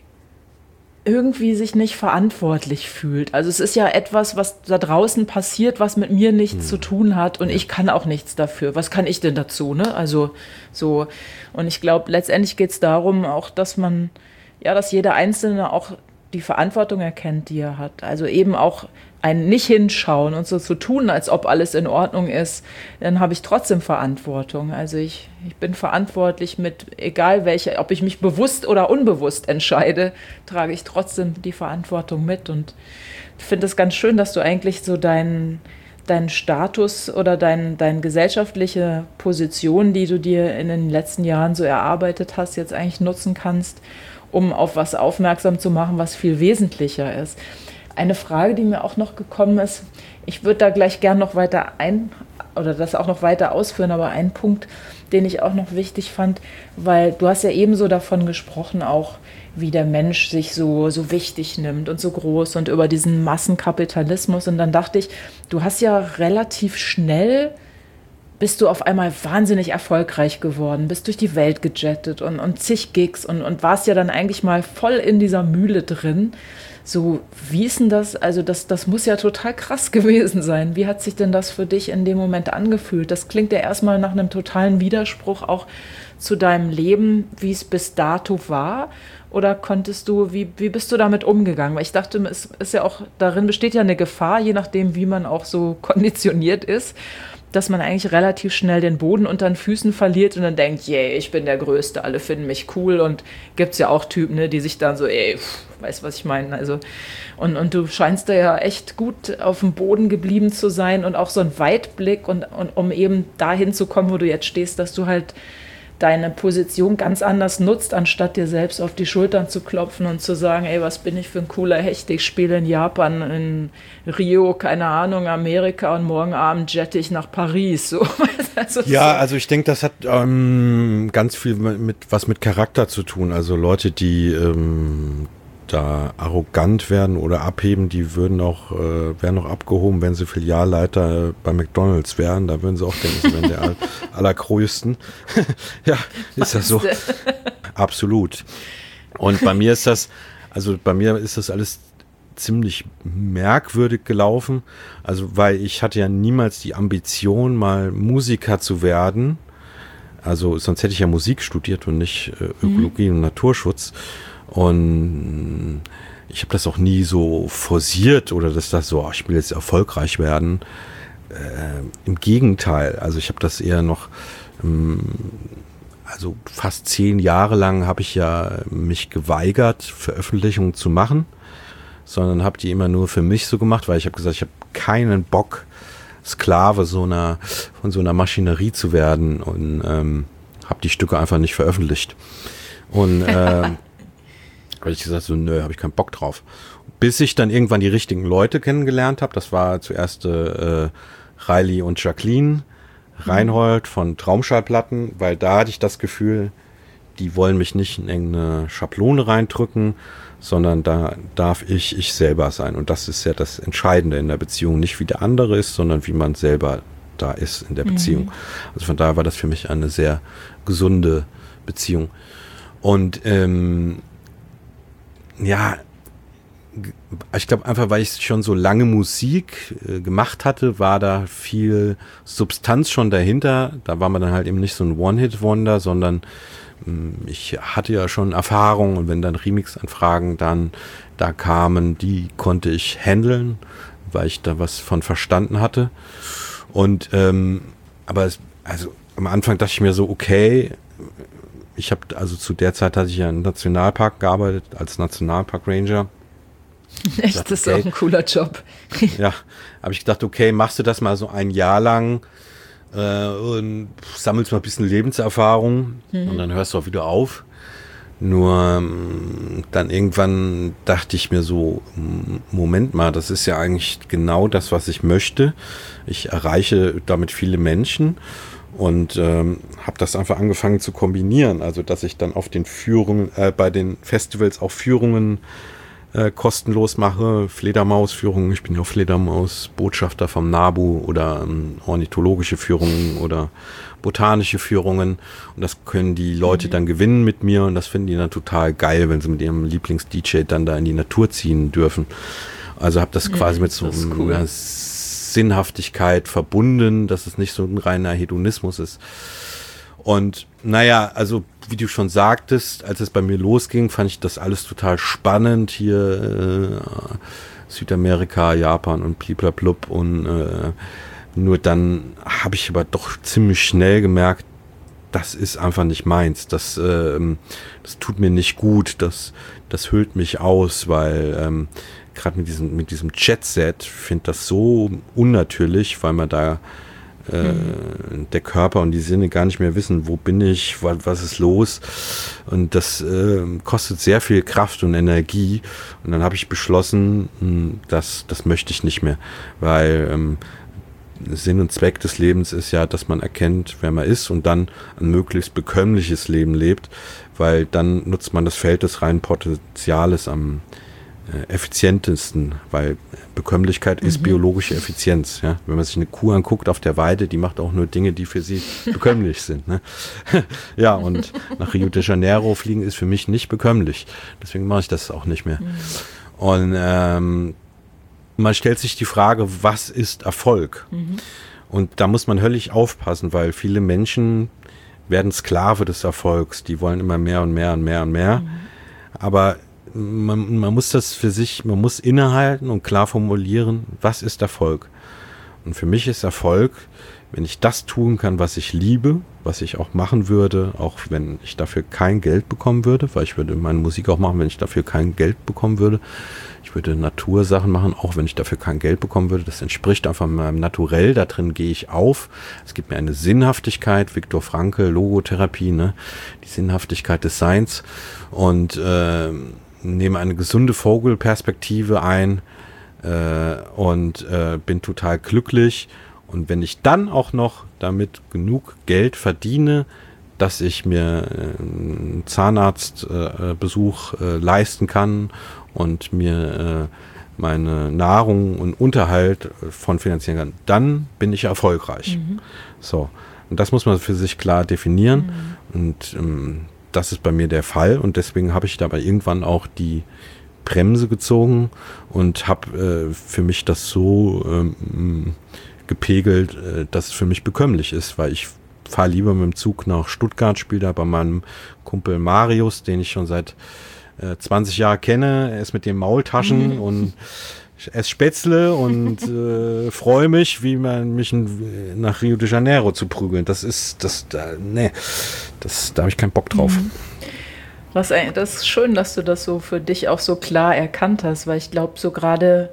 irgendwie sich nicht verantwortlich fühlt. Also es ist ja etwas, was da draußen passiert, was mit mir nichts hm. zu tun hat und ja. ich kann auch nichts dafür. Was kann ich denn dazu, ne? Also so. Und ich glaube, letztendlich geht es darum auch, dass man, ja, dass jeder Einzelne auch die Verantwortung erkennt, die er hat. Also eben auch ein nicht hinschauen und so zu tun, als ob alles in Ordnung ist, dann habe ich trotzdem Verantwortung. Also ich, ich bin verantwortlich mit, egal welche, ob ich mich bewusst oder unbewusst entscheide, trage ich trotzdem die Verantwortung mit. Und ich finde es ganz schön, dass du eigentlich so deinen deinen Status oder dein, deine gesellschaftliche Position, die du dir in den letzten Jahren so erarbeitet hast, jetzt eigentlich nutzen kannst, um auf was aufmerksam zu machen, was viel wesentlicher ist. Eine Frage, die mir auch noch gekommen ist, ich würde da gleich gern noch weiter ein oder das auch noch weiter ausführen, aber ein Punkt, den ich auch noch wichtig fand, weil du hast ja ebenso davon gesprochen, auch wie der Mensch sich so, so wichtig nimmt und so groß und über diesen Massenkapitalismus. Und dann dachte ich, du hast ja relativ schnell, bist du auf einmal wahnsinnig erfolgreich geworden, bist durch die Welt gejettet und, und zig Gigs und, und warst ja dann eigentlich mal voll in dieser Mühle drin. So, wie ist denn das? Also das, das muss ja total krass gewesen sein. Wie hat sich denn das für dich in dem Moment angefühlt? Das klingt ja erstmal nach einem totalen Widerspruch auch zu deinem Leben, wie es bis dato war. Oder konntest du, wie, wie bist du damit umgegangen? Weil ich dachte, es ist ja auch, darin besteht ja eine Gefahr, je nachdem, wie man auch so konditioniert ist, dass man eigentlich relativ schnell den Boden unter den Füßen verliert und dann denkt, yeah, ich bin der Größte, alle finden mich cool. Und gibt es ja auch Typen, ne, die sich dann so, ey, pff, weißt was ich meine? Also, und, und du scheinst da ja echt gut auf dem Boden geblieben zu sein und auch so ein Weitblick, und, und um eben dahin zu kommen, wo du jetzt stehst, dass du halt deine Position ganz anders nutzt, anstatt dir selbst auf die Schultern zu klopfen und zu sagen, ey, was bin ich für ein cooler Hecht, ich spiele in Japan, in Rio, keine Ahnung, Amerika und morgen Abend jette ich nach Paris. So. Also ja, also ich denke, das hat ähm, ganz viel mit was mit Charakter zu tun. Also Leute, die ähm, da arrogant werden oder abheben, die würden auch, äh, wären noch abgehoben, wenn sie Filialleiter äh, bei McDonald's wären. Da würden sie auch denken, sie wären der all, allergrößten. Ja, ist das so. Absolut. Und bei mir ist das, also bei mir ist das alles ziemlich merkwürdig gelaufen. Also, weil ich hatte ja niemals die Ambition, mal Musiker zu werden. Also, sonst hätte ich ja Musik studiert und nicht äh, Ökologie mhm. und Naturschutz. Und ich habe das auch nie so forciert oder dass das so, oh, ich will jetzt erfolgreich werden. Äh, im Gegenteil, also ich habe das eher noch, ähm, also fast zehn Jahre lang habe ich ja mich geweigert, Veröffentlichungen zu machen, sondern habe die immer nur für mich so gemacht, weil ich habe gesagt, ich habe keinen Bock, Sklave so einer, von so einer Maschinerie zu werden, und ähm, habe die Stücke einfach nicht veröffentlicht. Und äh, habe ich gesagt, so, nö, habe ich keinen Bock drauf. bis ich dann irgendwann die richtigen Leute kennengelernt habe. Das war zuerst äh, Riley und Jacqueline Reinhold von Traumschallplatten, weil da hatte ich das Gefühl, die wollen mich nicht in irgendeine Schablone reindrücken, sondern da darf ich ich selber sein. Und das ist ja das Entscheidende in der Beziehung. Nicht wie der andere ist, sondern wie man selber da ist in der Beziehung. Mhm. Also von daher war das für mich eine sehr gesunde Beziehung. Und ähm, ja, ich glaube einfach, weil ich schon so lange Musik äh, gemacht hatte, war da viel Substanz schon dahinter. Da war man dann halt eben nicht so ein One-Hit-Wonder, sondern ähm, ich hatte ja schon Erfahrung, und wenn dann Remix-Anfragen dann da kamen, die konnte ich handeln, weil ich da was von verstanden hatte. Und ähm, aber es, also am Anfang dachte ich mir so, okay, ich habe also zu der Zeit hatte ich ja im Nationalpark gearbeitet als Nationalpark Ranger. Echt, dachte, das ist okay, auch ein cooler Job. Ja, habe ich gedacht, okay, machst du das mal so ein Jahr lang äh, und sammelst mal ein bisschen Lebenserfahrung mhm. und dann hörst du auch wieder auf. Nur dann irgendwann dachte ich mir so, Moment mal, das ist ja eigentlich genau das, was ich möchte. Ich erreiche damit viele Menschen und ähm, habe das einfach angefangen zu kombinieren. Also, dass ich dann auf den Führungen, äh, bei den Festivals auch Führungen äh, kostenlos mache, Fledermausführungen. Ich bin ja auch Fledermaus-Botschafter vom NABU oder ähm, ornithologische Führungen oder botanische Führungen, und das können die Leute mhm. dann gewinnen mit mir, und das finden die dann total geil, wenn sie mit ihrem Lieblings-D J dann da in die Natur ziehen dürfen. Also habe das mhm, quasi mit so cool. einer Sinnhaftigkeit verbunden, dass es nicht so ein reiner Hedonismus ist. Und naja, also wie du schon sagtest, als es bei mir losging, fand ich das alles total spannend, hier äh, Südamerika, Japan und bliblablub, und äh, nur dann habe ich aber doch ziemlich schnell gemerkt, das ist einfach nicht meins. Das, ähm, das tut mir nicht gut. Das, das hüllt mich aus, weil ähm, gerade mit diesem, mit diesem Jet-Set finde das so unnatürlich, weil man da äh, mhm. der Körper und die Sinne gar nicht mehr wissen, wo bin ich, was, was ist los. Und das äh, kostet sehr viel Kraft und Energie. Und dann habe ich beschlossen, mh, das, das möchte ich nicht mehr, weil ähm, Sinn und Zweck des Lebens ist ja, dass man erkennt, wer man ist, und dann ein möglichst bekömmliches Leben lebt, weil dann nutzt man das Feld des reinen Potenziales am äh, effizientesten, weil Bekömmlichkeit mhm. ist biologische Effizienz. Ja? Wenn man sich eine Kuh anguckt auf der Weide, die macht auch nur Dinge, die für sie bekömmlich sind. Ne? Ja, und nach Rio de Janeiro fliegen ist für mich nicht bekömmlich. Deswegen mache ich das auch nicht mehr. Mhm. Und ähm, man stellt sich die Frage, was ist Erfolg? Mhm. Und da muss man höllisch aufpassen, weil viele Menschen werden Sklave des Erfolgs. Die wollen immer mehr und mehr und mehr und mehr. Mhm. Aber man, man muss das für sich, man muss innehalten und klar formulieren, was ist Erfolg? Und für mich ist Erfolg, wenn ich das tun kann, was ich liebe, was ich auch machen würde, auch wenn ich dafür kein Geld bekommen würde, weil ich würde meine Musik auch machen, wenn ich dafür kein Geld bekommen würde. Ich würde Natursachen machen, auch wenn ich dafür kein Geld bekommen würde. Das entspricht einfach meinem Naturell, da drin gehe ich auf. Es gibt mir eine Sinnhaftigkeit, Viktor Frankl, Logotherapie, ne? Die Sinnhaftigkeit des Seins, und äh, nehme eine gesunde Vogelperspektive ein äh, und äh, bin total glücklich. Und wenn ich dann auch noch damit genug Geld verdiene, dass ich mir einen Zahnarztbesuch äh, äh, leisten kann und mir äh, meine Nahrung und Unterhalt von finanzieren kann, dann bin ich erfolgreich. Mhm. So, und das muss man für sich klar definieren. Mhm. Und ähm, das ist bei mir der Fall. Und deswegen habe ich dabei irgendwann auch die Bremse gezogen und habe äh, für mich das so ähm, gepegelt, äh, dass es für mich bekömmlich ist, weil ich fahre lieber mit dem Zug nach Stuttgart, spiele da bei meinem Kumpel Marius, den ich schon seit äh, zwanzig Jahren kenne. Er ist mit den Maultaschen mhm. und ich esse Spätzle und äh, freue mich, wie man mich in, nach Rio de Janeiro zu prügeln. Das ist, das, da, nee, das, da habe ich keinen Bock drauf. Mhm. Was, das ist schön, dass du das so für dich auch so klar erkannt hast, weil ich glaube, so gerade,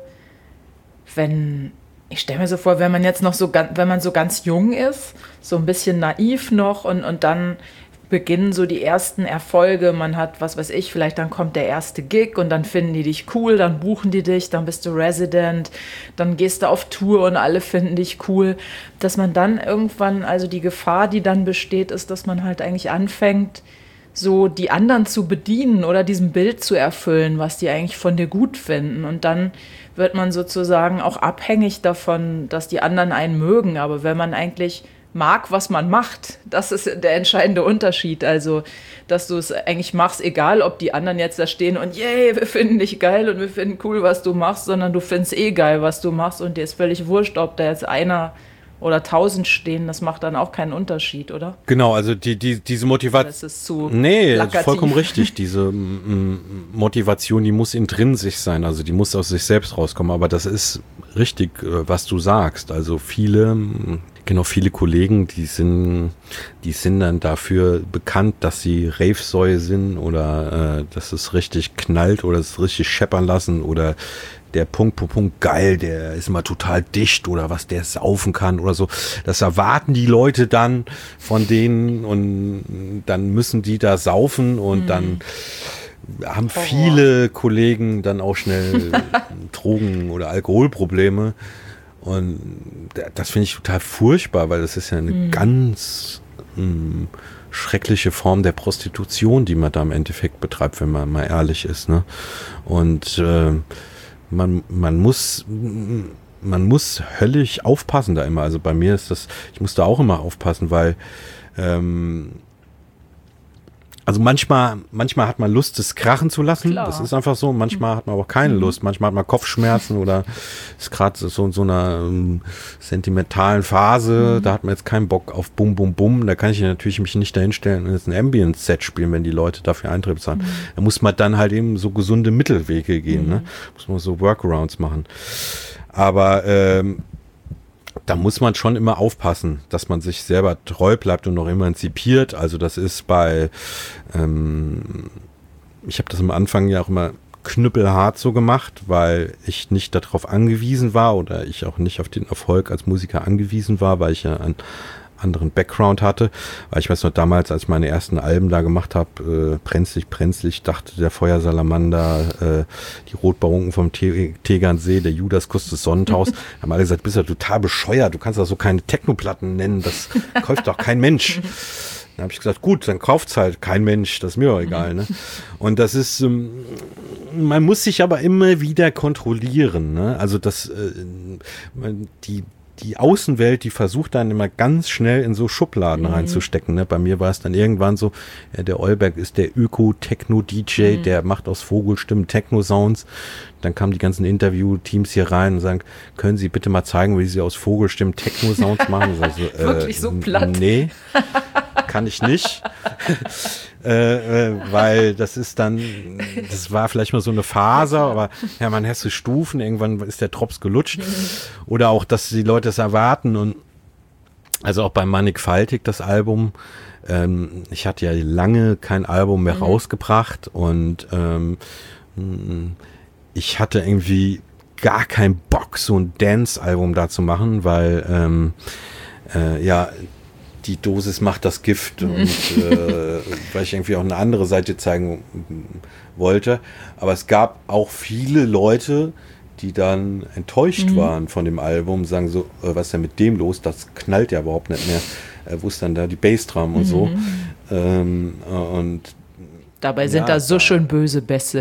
wenn, ich stelle mir so vor, wenn man jetzt noch so, wenn man so ganz jung ist, so ein bisschen naiv noch und, und dann beginnen so die ersten Erfolge. Man hat, was weiß ich, vielleicht dann kommt der erste Gig und dann finden die dich cool, dann buchen die dich, dann bist du Resident, dann gehst du auf Tour und alle finden dich cool. Dass man dann irgendwann, also die Gefahr, die dann besteht, ist, dass man halt eigentlich anfängt, so die anderen zu bedienen oder diesem Bild zu erfüllen, was die eigentlich von dir gut finden. Und dann wird man sozusagen auch abhängig davon, dass die anderen einen mögen. Aber wenn man eigentlich mag, was man macht, das ist der entscheidende Unterschied. Also, dass du es eigentlich machst, egal ob die anderen jetzt da stehen und yay, wir finden dich geil und wir finden cool, was du machst, sondern du findest eh geil, was du machst und dir ist völlig wurscht, ob da jetzt einer oder tausend stehen, das macht dann auch keinen Unterschied, oder? Genau, also die, die, diese Motivation. Das ist zu Nee, plakativ. Vollkommen richtig. Diese m, Motivation, die muss intrinsisch sein, also die muss aus sich selbst rauskommen. Aber das ist richtig, was du sagst. Also viele, genau, viele Kollegen, die sind, die sind dann dafür bekannt, dass sie Rave-Säue sind oder äh, dass es richtig knallt oder es richtig scheppern lassen oder der Punkt, Punkt, Punkt, geil, der ist immer total dicht oder was der saufen kann oder so. Das erwarten die Leute dann von denen und dann müssen die da saufen und mhm. dann haben Horror. Viele Kollegen dann auch schnell Drogen- oder Alkoholprobleme und das finde ich total furchtbar, weil das ist ja eine mhm. ganz mh, schreckliche Form der Prostitution, die man da im Endeffekt betreibt, wenn man mal ehrlich ist, ne? Und äh, Man, man muss, man muss höllisch aufpassen da immer. Also bei mir ist das, ich muss da auch immer aufpassen, weil, ähm, also manchmal, manchmal hat man Lust, das krachen zu lassen. Klar. Das ist einfach so. Manchmal hat man aber auch keine mhm. Lust. Manchmal hat man Kopfschmerzen oder ist gerade so in so einer ähm, sentimentalen Phase. Mhm. Da hat man jetzt keinen Bock auf Bum, Bum, Bum. Da kann ich natürlich mich nicht dahinstellen und jetzt ein Ambient-Set spielen, wenn die Leute dafür Eintritt bezahlen. Mhm. Da muss man dann halt eben so gesunde Mittelwege gehen. Mhm. Ne? Muss man so Workarounds machen. Aber ähm, da muss man schon immer aufpassen, dass man sich selber treu bleibt und noch emanzipiert. Also das ist bei, ähm, ich habe das am Anfang ja auch immer knüppelhart so gemacht, weil ich nicht darauf angewiesen war oder ich auch nicht auf den Erfolg als Musiker angewiesen war, weil ich ja einen anderen Background hatte. Weil ich weiß noch, damals, als ich meine ersten Alben da gemacht habe, äh, Brenzlig, Brenzlig, dachte der Feuersalamander, äh, die Rotbarunken vom Te- Tegernsee, der Judaskuss des Sonnentaus, haben alle gesagt, bist ja total bescheuert, du kannst doch so keine Technoplatten nennen, das kauft doch kein Mensch. Dann habe ich gesagt, gut, dann kauft's halt kein Mensch, das ist mir auch egal. Ne? Und das ist, ähm, man muss sich aber immer wieder kontrollieren. Ne? Also das, äh, die Die Außenwelt, die versucht dann immer ganz schnell in so Schubladen mhm. reinzustecken. Ne? Bei mir war es dann irgendwann so, ja, der Eulberg ist der Öko-Techno-D J, mhm. der macht aus Vogelstimmen Techno-Sounds. Dann kamen die ganzen Interview-Teams hier rein und sagen, können Sie bitte mal zeigen, wie Sie aus Vogelstimmen Techno-Sounds machen? Also, äh, Wirklich so platt? Nee, kann ich nicht. Äh, äh, weil das ist dann, das war vielleicht mal so eine Phase, aber ja, man hast du Stufen, irgendwann ist der Drops gelutscht. Oder auch, dass die Leute es erwarten und also auch bei Mannigfaltig das Album, ähm, ich hatte ja lange kein Album mehr mhm. rausgebracht und ähm, ich hatte irgendwie gar keinen Bock, so ein Dance-Album da zu machen, weil ähm, äh, ja, die Dosis macht das Gift und äh, weil ich irgendwie auch eine andere Seite zeigen wollte. Aber es gab auch viele Leute, die dann enttäuscht mhm. waren von dem Album, sagen so, äh, was ist denn mit dem los? Das knallt ja überhaupt nicht mehr. Äh, wo ist dann da die Bassdrum und mhm. so? Ähm, äh, und dabei sind ja, da so schön böse Bässe.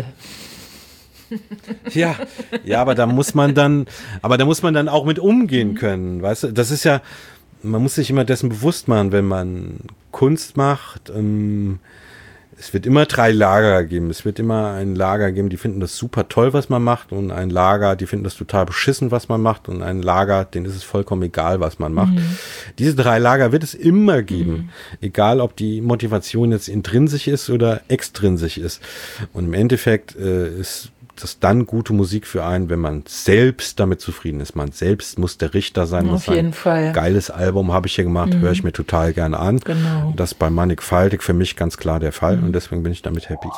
Ja, ja, aber da muss man dann, aber da muss man dann auch mit umgehen können, weißt du? Das ist ja, man muss sich immer dessen bewusst machen, wenn man Kunst macht. Ähm, es wird immer drei Lager geben. Es wird immer ein Lager geben, die finden das super toll, was man macht, und ein Lager, die finden das total beschissen, was man macht, und ein Lager, denen ist es vollkommen egal, was man macht. Mhm. Diese drei Lager wird es immer geben, mhm. egal ob die Motivation jetzt intrinsisch ist oder extrinsisch ist. Und im Endeffekt äh, ist das dann gute Musik für einen, wenn man selbst damit zufrieden ist. Man selbst muss der Richter sein. Auf jeden Fall. Geiles Album habe ich hier gemacht, mhm. höre ich mir total gerne an. Genau. Das ist bei Mannigfaltig für mich ganz klar der Fall, mhm. und deswegen bin ich damit happy.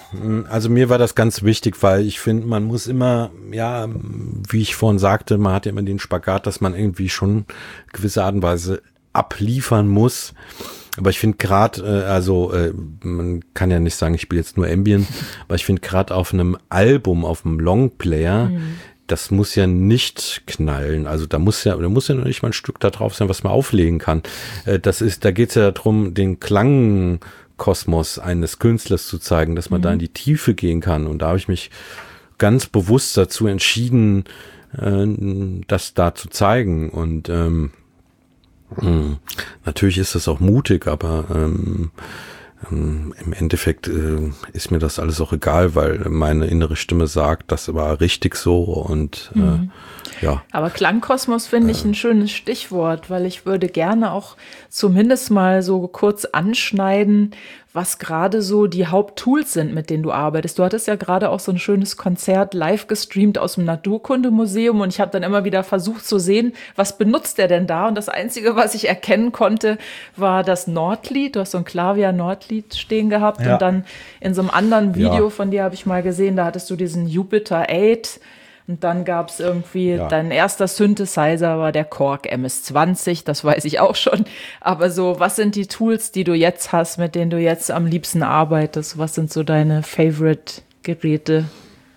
Also mir war das ganz wichtig, weil ich finde, man muss immer, ja, wie ich vorhin sagte, man hat ja immer den Spagat, dass man irgendwie schon gewisse Art und Weise abliefern muss. Aber ich finde gerade, äh, also äh, man kann ja nicht sagen, ich spiele jetzt nur Ambient, aber ich finde gerade auf einem Album, auf einem Longplayer, mhm. das muss ja nicht knallen. Also da muss ja, da muss ja noch nicht mal ein Stück da drauf sein, was man auflegen kann. Äh, das ist, da geht es ja darum, den Klangkosmos eines Künstlers zu zeigen, dass man mhm. da in die Tiefe gehen kann. Und da habe ich mich ganz bewusst dazu entschieden, äh, das da zu zeigen. Und ähm, Hm. Natürlich ist das auch mutig, aber ähm, ähm, im Endeffekt äh, ist mir das alles auch egal, weil meine innere Stimme sagt, das war richtig so und äh, mhm. ja. Aber Klangkosmos finde ich ein schönes Stichwort, weil ich würde gerne auch zumindest mal so kurz anschneiden, was gerade so die Haupttools sind, mit denen du arbeitest. Du hattest ja gerade auch so ein schönes Konzert live gestreamt aus dem Naturkundemuseum und ich habe dann immer wieder versucht zu sehen, was benutzt der denn da? Und das Einzige, was ich erkennen konnte, war das Nordlied. Du hast so ein Klavier-Nordlied stehen gehabt ja. und dann in so einem anderen Video ja. von dir habe ich mal gesehen, da hattest du diesen Jupiter acht. Und dann gab es irgendwie, ja. dein erster Synthesizer war der Korg M S zwanzig, das weiß ich auch schon. Aber so, was sind die Tools, die du jetzt hast, mit denen du jetzt am liebsten arbeitest? Was sind so deine Favorite-Geräte?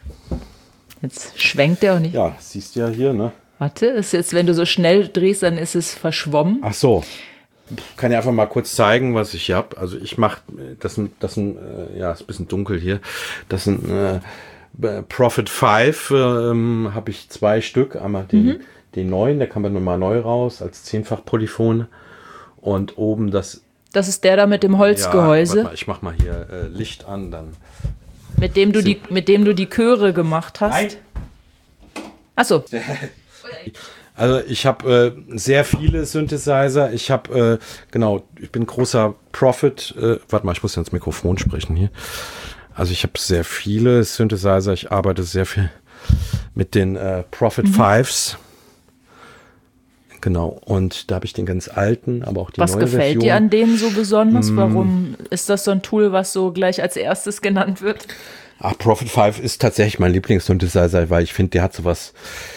Jetzt schwenkt der auch nicht. Ja, siehst du ja hier, ne? Warte, ist jetzt, wenn du so schnell drehst, dann ist es verschwommen. Ach so. Kann ich einfach mal kurz zeigen, was ich hier habe. Also ich mache, das sind, das sind, äh, ja, ist ein bisschen dunkel hier. Das sind, äh, Prophet fünf ähm, habe ich zwei Stück, einmal den, mhm. den neuen, der kam dann nochmal neu raus als zehnfach Polyphon und oben das... Das ist der da mit dem Holzgehäuse? Ja, warte mal, ich mach mal hier äh, Licht an, dann... Mit dem du die, mit dem du die Chöre gemacht hast? Nein. Ach so. Also ich habe äh, sehr viele Synthesizer, ich habe, äh, genau, ich bin großer Prophet, äh, warte mal, ich muss ja ins Mikrofon sprechen hier. Also ich habe sehr viele Synthesizer, ich arbeite sehr viel mit den äh, Prophet mhm. Fives. Genau, und da habe ich den ganz alten, aber auch die was neue Version. Was gefällt dir an denen so besonders? Mm. Warum ist das so ein Tool, was so gleich als erstes genannt wird? Ach, Prophet fünf ist tatsächlich mein Lieblings-Synthesizer, weil ich finde, der hat sowas,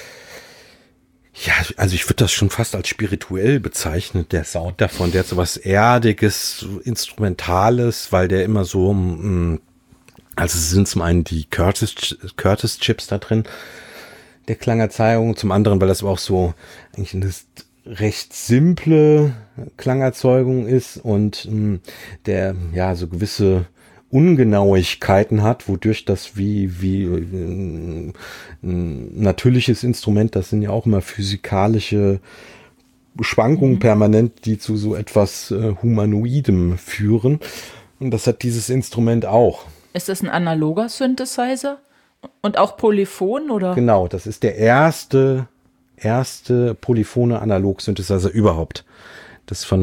ja, also ich würde das schon fast als spirituell bezeichnen, der Sound davon. Der hat sowas Erdiges, so Instrumentales, weil der immer so... Mh, Also es sind zum einen die Curtis, Curtis Chips da drin, der Klangerzeugung, zum anderen, weil das aber auch so eigentlich eine recht simple Klangerzeugung ist und mh, der ja so gewisse Ungenauigkeiten hat, wodurch das wie wie äh, ein natürliches Instrument, das sind ja auch immer physikalische Schwankungen mhm. permanent, die zu so etwas äh, Humanoidem führen, und das hat dieses Instrument auch. Ist das ein analoger Synthesizer? Und auch Polyphon, oder? Genau, das ist der erste, erste polyphone Analog-Synthesizer überhaupt. Das ist von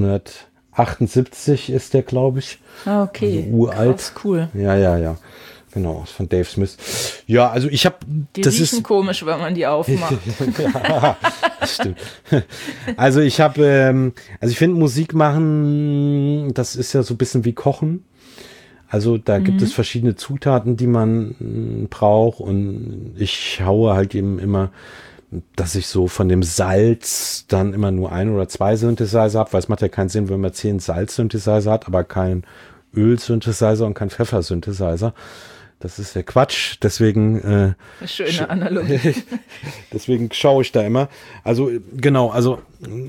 neunzehnhundertachtundsiebzig ist der, glaube ich. Ah, okay. Also uralt. Krass, cool. Ja, ja, ja. Genau, von Dave Smith. Ja, also ich habe... Die das riechen ist komisch, wenn man die aufmacht. Ja, das stimmt. Also ich habe, ähm, also ich finde Musik machen, das ist ja so ein bisschen wie Kochen. Also da mhm. gibt es verschiedene Zutaten, die man mh, braucht, und ich haue halt eben immer, dass ich so von dem Salz dann immer nur ein oder zwei Synthesizer habe, weil es macht ja keinen Sinn, wenn man zehn Salz-Synthesizer hat, aber kein Öl-Synthesizer und kein Pfeffer-Synthesizer. Das ist der Quatsch, deswegen äh, schöne sch- Analogie. Deswegen schaue ich da immer. Also genau, also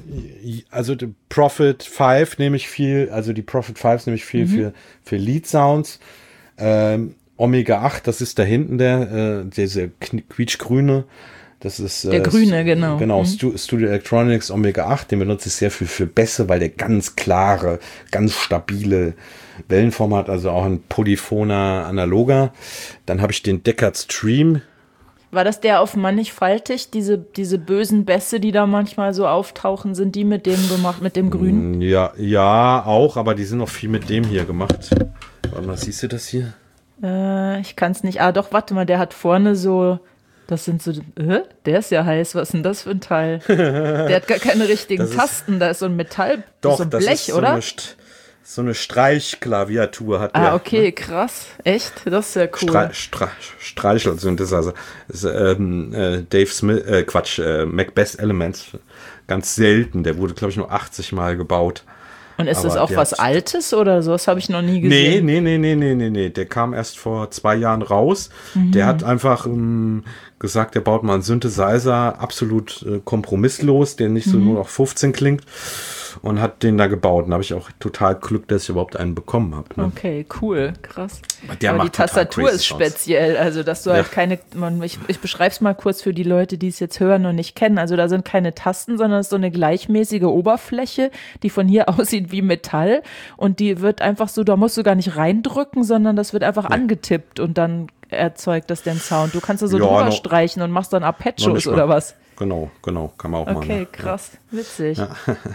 also die Prophet fünf nehme ich viel, also die Prophet fünf nehme ich viel mhm. für für Lead Sounds. Ähm, Omega acht, das ist da hinten der äh, diese quietschgrüne. Das ist der äh, grüne, genau. Genau, mhm. Studio Electronics Omega acht, den benutze ich sehr viel für Bässe, weil der ganz klare, ganz stabile Wellenform hat, also auch ein polyphoner Analoger. Dann habe ich den Deckard Stream. War das der auf mannigfaltig? Diese, diese bösen Bässe, die da manchmal so auftauchen, sind die mit dem gemacht, mit dem Grünen? Ja, ja, auch, aber die sind noch viel mit dem hier gemacht. Warte mal, siehst du das hier? Äh, ich kann es nicht. Ah, doch, warte mal, der hat vorne so... Das sind so, äh, der ist ja heiß, was ist denn das für ein Teil? Der hat gar keine richtigen das Tasten, ist, da ist so ein Metall, doch, so ein das Blech, ist oder? So so eine Streichklaviatur hat der. Ah, okay, ne? Krass. Echt? Das ist ja cool. Stre Stre Streichel-Synthesizer. Das ist ähm, äh, Dave Smith, äh, Quatsch, äh, Macbeth Elements. Ganz selten. Der wurde, glaube ich, nur achtzig Mal gebaut. Und ist Aber das auch was Altes oder so? Das habe ich noch nie gesehen. Nee, nee, nee, nee, nee, nee. Der kam erst vor zwei Jahren raus. Mhm. Der hat einfach ähm, gesagt, der baut mal einen Synthesizer absolut äh, kompromisslos, der nicht so mhm. nur noch fünfzehn klingt. Und hat den da gebaut. Und da habe ich auch total Glück, dass ich überhaupt einen bekommen habe. Ne? Okay, cool, krass. Der Aber macht die Tastatur ist speziell. Also, dass du ja. halt keine, man, ich, ich beschreibe es mal kurz für die Leute, die es jetzt hören und nicht kennen. Also, da sind keine Tasten, sondern es ist so eine gleichmäßige Oberfläche, die von hier aussieht wie Metall. Und die wird einfach so, da musst du gar nicht reindrücken, sondern das wird einfach nee. angetippt und dann erzeugt das den Sound. Du kannst da so ja, drüber no, streichen und machst dann Arpeggios oder was? Genau, genau, kann man auch okay, machen. Okay, krass, ja. witzig. Ja.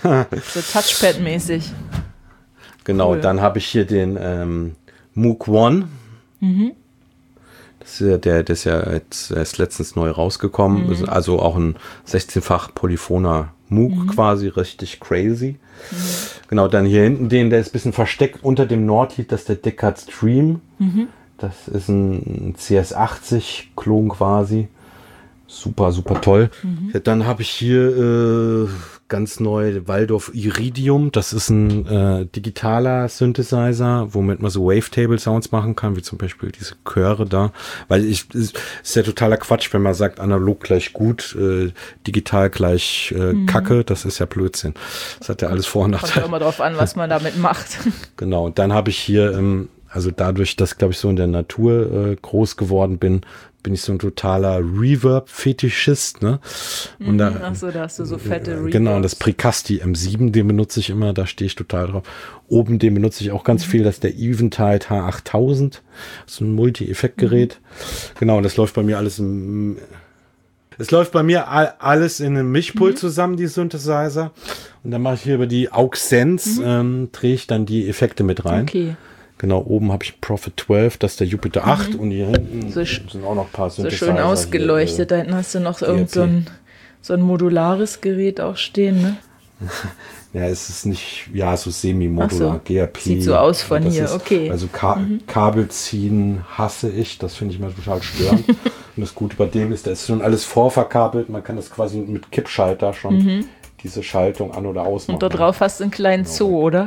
So Touchpad-mäßig. Genau, cool. Dann habe ich hier den ähm, Moog One. Mhm. Das ist ja der, der ist ja jetzt erst letztens neu rausgekommen. Mhm. Also auch ein sechzehnfach polyphoner Moog mhm. quasi, richtig crazy. Mhm. Genau, dann hier hinten den, der ist ein bisschen versteckt unter dem Nordlied, das ist der Deckard Stream. Mhm. Das ist ein C S achtzig Klon quasi. Super, super toll. Mhm. Ja, dann habe ich hier äh, ganz neu Waldorf Iridium. Das ist ein äh, digitaler Synthesizer, womit man so Wavetable-Sounds machen kann, wie zum Beispiel diese Chöre da. Weil ich ist, ist ja totaler Quatsch, wenn man sagt, analog gleich gut, äh, digital gleich äh, mhm. Kacke. Das ist ja Blödsinn. Das hat ja alles Vor- und Nachteile. Kommt immer drauf an, was man damit macht. Genau. Und dann habe ich hier, ähm, also dadurch, dass glaube ich so in der Natur äh, groß geworden bin, bin ich so ein totaler Reverb-Fetischist, ne? Und da, ach so, da hast du so fette Reverbs. Genau, und das Precasti M sieben, den benutze ich immer, da stehe ich total drauf. Oben, den benutze ich auch ganz mhm. viel, das ist der Eventide H achttausend, das ist ein Multi-Effekt-Gerät. Mhm. Genau, und das läuft bei mir alles im, es läuft bei mir all, alles in einem Mischpult mhm. zusammen, die Synthesizer. Und dann mache ich hier über die A U X Sense, mhm. ähm, drehe ich dann die Effekte mit rein. Okay. Genau, oben habe ich Prophet zwölf, das ist der Jupiter acht mhm. und hier hinten so sind auch noch ein paar Synthesizer. So schön ausgeleuchtet, hier, äh, da hinten hast du noch irgend so ein, so ein modulares Gerät auch stehen, ne? Ja, es ist nicht, ja, so semi-modular, so. G R P. Sieht so aus von hier, ist, okay. Also Ka mhm. Kabel ziehen hasse ich, das finde ich mal total störend. Und das Gute bei dem ist, da ist schon alles vorverkabelt, man kann das quasi mit Kippschalter schon mhm. diese Schaltung an- oder ausmachen. Und da drauf hast du einen kleinen genau. Zoo, oder?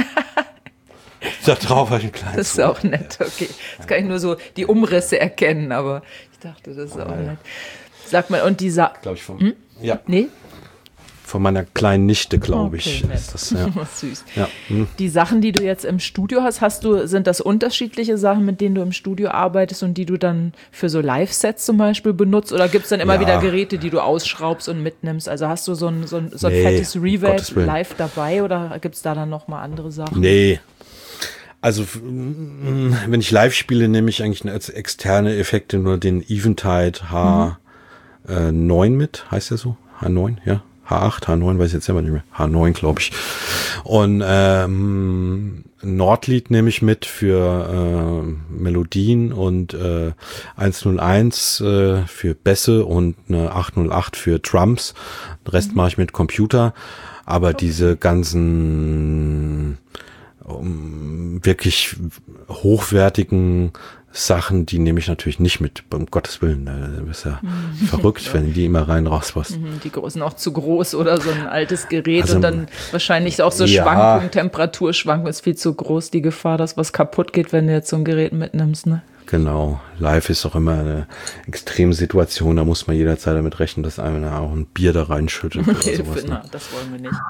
Da drauf habe ich einen kleinen Das ist auch nett, okay. Jetzt kann ich nur so die Umrisse erkennen, aber ich dachte, das ist auch ja, nett. Sag mal, und dieser... Glaube ich von... Hm? Ja. Nee? Von meiner kleinen Nichte, glaube okay, ich. Nett. Ist das, ja. Süß. Ja. Hm. Die Sachen, die du jetzt im Studio hast, hast du, sind das unterschiedliche Sachen, mit denen du im Studio arbeitest und die du dann für so Live-Sets zum Beispiel benutzt? Oder gibt es dann immer ja. wieder Geräte, die du ausschraubst und mitnimmst? Also hast du so ein, so ein, so ein nee, fettes Reverb live dabei oder gibt es da dann nochmal andere Sachen? Nee. Also, wenn ich live spiele, nehme ich eigentlich als externe Effekte nur den Eventide H neun mhm. mit. Heißt der so? H neun, ja. H acht, H neun, weiß ich jetzt selber nicht mehr. H neun, glaube ich. Und ähm, Nordlied nehme ich mit für äh, Melodien und äh, hunderteins äh, für Bässe und eine achthundertacht für Drums. Den Rest mhm. mache ich mit Computer. Aber okay. diese ganzen um, wirklich hochwertigen Sachen, die nehme ich natürlich nicht mit, um Gottes Willen. Du bist ja mhm. verrückt, wenn die immer rein raus was. Die sind auch zu groß oder so ein altes Gerät also, und dann wahrscheinlich auch so ja. Schwankungen, Temperaturschwankungen ist viel zu groß, die Gefahr, dass was kaputt geht, wenn du jetzt so ein Gerät mitnimmst, ne? Genau. Live ist auch immer eine Extremsituation, da muss man jederzeit damit rechnen, dass einer auch ein Bier da reinschüttet oder sowas. Na, das wollen wir nicht.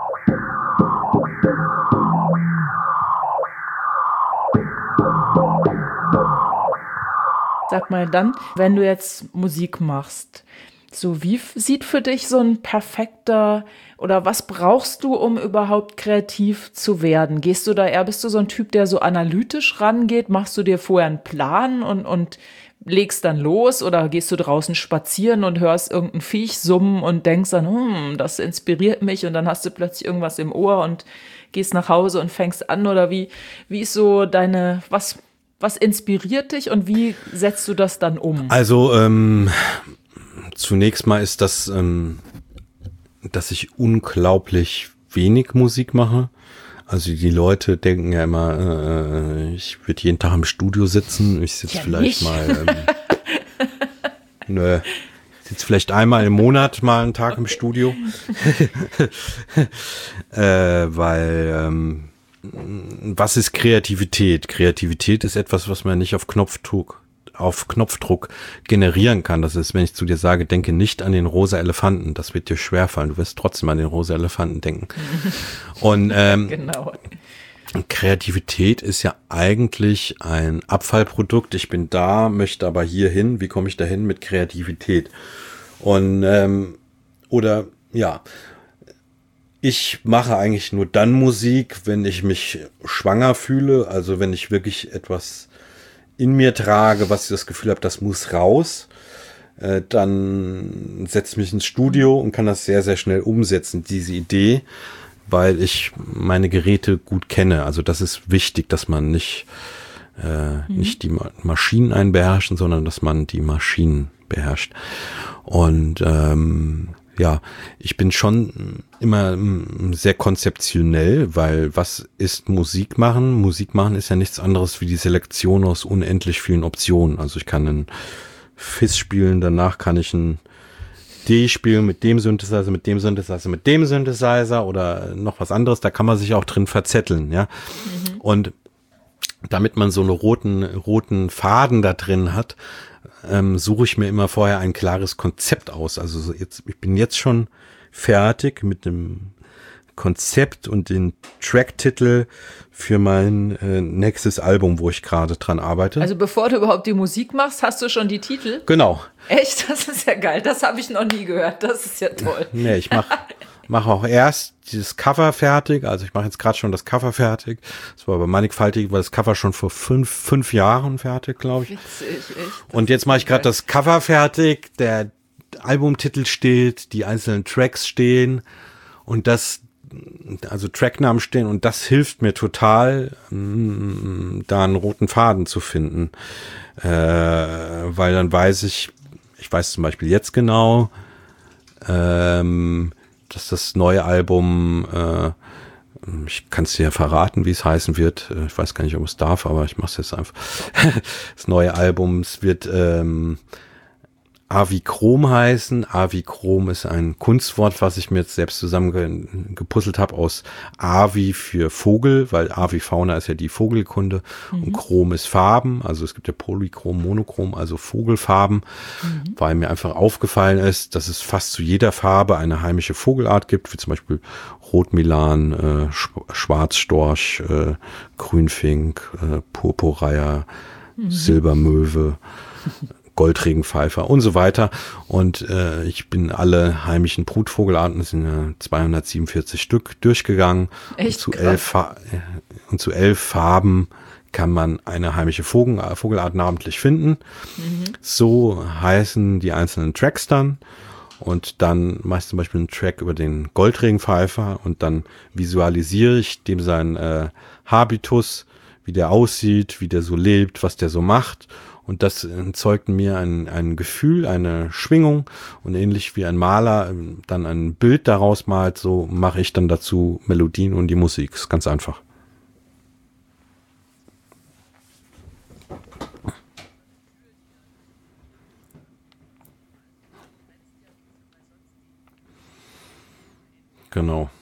Sag mal dann, wenn du jetzt Musik machst, so wie f- sieht für dich so ein perfekter oder was brauchst du, um überhaupt kreativ zu werden? Gehst du da eher, bist du so ein Typ, der so analytisch rangeht? Machst du dir vorher einen Plan und, und legst dann los oder gehst du draußen spazieren und hörst irgendein Viech summen und denkst dann, hm, das inspiriert mich und dann hast du plötzlich irgendwas im Ohr und gehst nach Hause und fängst an oder wie, wie ist so deine, was Was inspiriert dich und wie setzt du das dann um? Also ähm, zunächst mal ist das, ähm, dass ich unglaublich wenig Musik mache. Also die Leute denken ja immer, äh, ich würde jeden Tag im Studio sitzen. Ich sitze ja, vielleicht nicht. mal, ähm, nö, sitze vielleicht einmal im Monat mal einen Tag okay. im Studio, äh, weil ähm, was ist Kreativität? Kreativität ist etwas, was man nicht auf Knopfdruck, auf Knopfdruck generieren kann. Das ist, wenn ich zu dir sage, denke nicht an den rosa Elefanten. Das wird dir schwerfallen. Du wirst trotzdem an den rosa Elefanten denken. Und ähm, genau. Kreativität ist ja eigentlich ein Abfallprodukt. Ich bin da, möchte aber hier hin. Wie komme ich da hin mit Kreativität? Und ähm, oder ja. Ich mache eigentlich nur dann Musik, wenn ich mich schwanger fühle, also wenn ich wirklich etwas in mir trage, was ich das Gefühl habe, das muss raus, äh, dann setze ich mich ins Studio und kann das sehr, sehr schnell umsetzen, diese Idee, weil ich meine Geräte gut kenne. Also das ist wichtig, dass man nicht, äh, mhm. nicht die Ma- Maschinen einbeherrschen, sondern dass man die Maschinen beherrscht. Und ähm, ja, ich bin schon immer sehr konzeptionell, weil was ist Musik machen? Musik machen ist ja nichts anderes wie die Selektion aus unendlich vielen Optionen. Also ich kann einen Fis spielen, danach kann ich ein D spielen mit dem Synthesizer, mit dem Synthesizer, mit dem Synthesizer oder noch was anderes. Da kann man sich auch drin verzetteln, ja. Mhm. Und damit man so einen roten, roten Faden da drin hat, Ähm, suche ich mir immer vorher ein klares Konzept aus. Also so jetzt, ich bin jetzt schon fertig mit dem Konzept und den Tracktitel für mein äh, nächstes Album, wo ich gerade dran arbeite. Also bevor du überhaupt die Musik machst, hast du schon die Titel? Genau. Echt? Das ist ja geil. Das habe ich noch nie gehört. Das ist ja toll. Nee, ich mache mach auch erst dieses Cover fertig. Also ich mache jetzt gerade schon das Cover fertig. Das war aber mannigfaltig, weil das Cover schon vor fünf, fünf Jahren fertig, glaube ich. Witzig, echt. Und jetzt mache ich gerade das Cover fertig. Der Albumtitel steht, die einzelnen Tracks stehen und das, also Tracknamen stehen und das hilft mir total, mh, da einen roten Faden zu finden. Äh, weil dann weiß ich, ich weiß zum Beispiel jetzt genau, ähm, dass das neue Album, äh, ich kann es dir ja verraten, wie es heißen wird. Ich weiß gar nicht, ob es darf, aber ich mache es jetzt einfach. Das neue Album, es wird ähm, Avichrom heißen. Avichrom ist ein Kunstwort, was ich mir jetzt selbst zusammengepuzzelt habe aus Avi für Vogel, weil Avifauna ist ja die Vogelkunde mhm. und Chrom ist Farben. Also es gibt ja Polychrom, Monochrom, also Vogelfarben, mhm. weil mir einfach aufgefallen ist, dass es fast zu jeder Farbe eine heimische Vogelart gibt, wie zum Beispiel Rotmilan, äh, Schwarzstorch, äh, Grünfink, äh, Purpurreiher, mhm. Silbermöwe, Goldregenpfeifer und so weiter. Und äh, ich bin alle heimischen Brutvogelarten, das sind ja zweihundertsiebenundvierzig Stück, durchgegangen. Echt und, zu elf und zu elf Farben kann man eine heimische Vogel, Vogelart namentlich finden. Mhm. So heißen die einzelnen Tracks dann. Und dann mache ich zum Beispiel einen Track über den Goldregenpfeifer und dann visualisiere ich dem seinen äh, Habitus, wie der aussieht, wie der so lebt, was der so macht. Und das erzeugt mir ein, ein Gefühl, eine Schwingung und ähnlich wie ein Maler dann ein Bild daraus malt, so mache ich dann dazu Melodien und die Musik. Ist ganz einfach. Genau.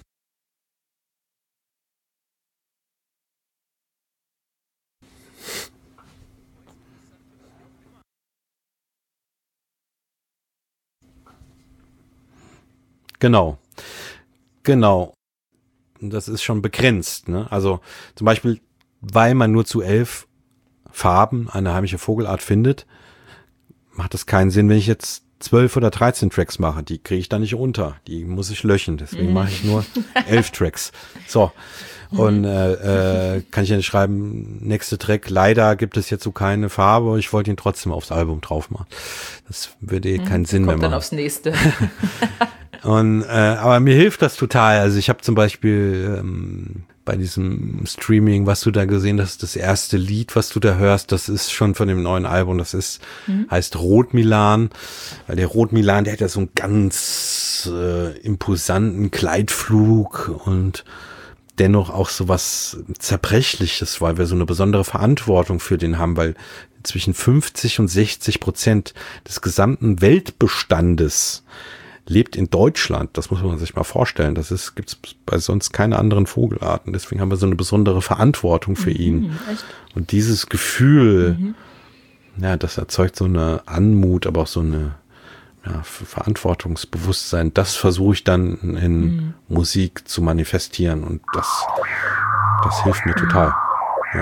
Genau, genau. Das ist schon begrenzt, ne? Also zum Beispiel, weil man nur zu elf Farben eine heimische Vogelart findet, macht das keinen Sinn, wenn ich jetzt zwölf oder dreizehn Tracks mache. Die kriege ich da nicht unter. Die muss ich löschen. Deswegen mm. mache ich nur elf Tracks. So. Und äh, äh, kann ich ja nicht schreiben, nächste Track, leider gibt es jetzt so keine Farbe, ich wollte ihn trotzdem aufs Album drauf machen. Das würde eh keinen mm, Sinn mehr machen. Kommt dann aufs nächste. Und, äh, aber mir hilft das total. Also ich habe zum Beispiel ähm, bei diesem Streaming, was du da gesehen hast, das erste Lied, was du da hörst, das ist schon von dem neuen Album. Das ist mhm. heißt Rotmilan. Weil der Rotmilan, der hat ja so einen ganz äh, imposanten Gleitflug und dennoch auch so was Zerbrechliches, weil wir so eine besondere Verantwortung für den haben, weil zwischen fünfzig und sechzig Prozent des gesamten Weltbestandes lebt in Deutschland. Das muss man sich mal vorstellen. Das ist, gibt's bei sonst keine anderen Vogelarten. Deswegen haben wir so eine besondere Verantwortung für mhm, ihn. Echt? Und dieses Gefühl, mhm. ja, das erzeugt so eine Anmut, aber auch so eine ja, Verantwortungsbewusstsein. Das versuche ich dann in mhm. Musik zu manifestieren. Und das, das hilft mir total. Ja.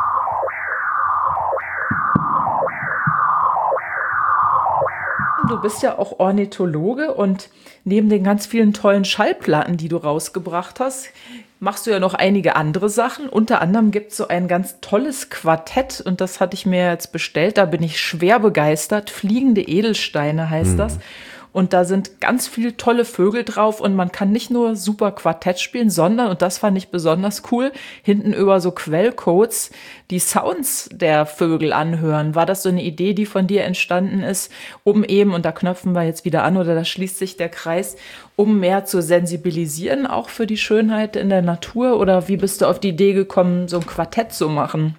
Du bist ja auch Ornithologe und neben den ganz vielen tollen Schallplatten, die du rausgebracht hast, machst du ja noch einige andere Sachen. Unter anderem gibt es so ein ganz tolles Quartett und das hatte ich mir jetzt bestellt. Da bin ich schwer begeistert. Fliegende Edelsteine heißt hm. das. Und da sind ganz viele tolle Vögel drauf und man kann nicht nur super Quartett spielen, sondern, und das fand ich besonders cool, hinten über so Quellcodes die Sounds der Vögel anhören. War das so eine Idee, die von dir entstanden ist, um eben, und da knöpfen wir jetzt wieder an oder da schließt sich der Kreis, um mehr zu sensibilisieren, auch für die Schönheit in der Natur? Oder wie bist du auf die Idee gekommen, so ein Quartett zu machen?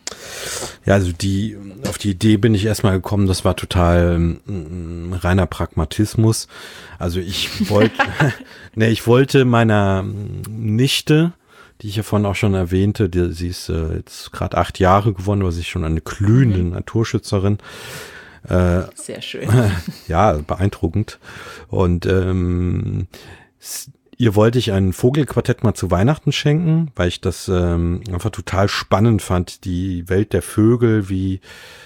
Ja, also die, auf die Idee bin ich erstmal gekommen, das war total ähm, reiner Pragmatismus. Also ich wollte, ne, ich wollte meiner Nichte, die ich ja vorhin auch schon erwähnte, die, sie ist äh, jetzt gerade acht Jahre geworden, aber sie ist schon eine glühende mhm. Naturschützerin. Äh, Sehr schön. Ja, beeindruckend. Und ähm, ihr wollte ich ein Vogelquartett mal zu Weihnachten schenken, weil ich das ähm, einfach total spannend fand, die Welt der Vögel, wie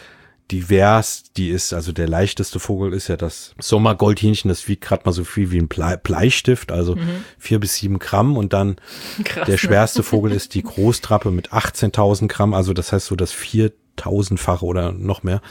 divers die ist. Also der leichteste Vogel ist ja das Sommergoldhähnchen, das wiegt gerade mal so viel wie ein Blei- Bleistift, also mhm. vier bis sieben Gramm. Und dann Krass, der schwerste ne? Vogel ist die Großtrappe mit achtzehntausend Gramm, also das heißt so das viertausendfache oder noch mehr.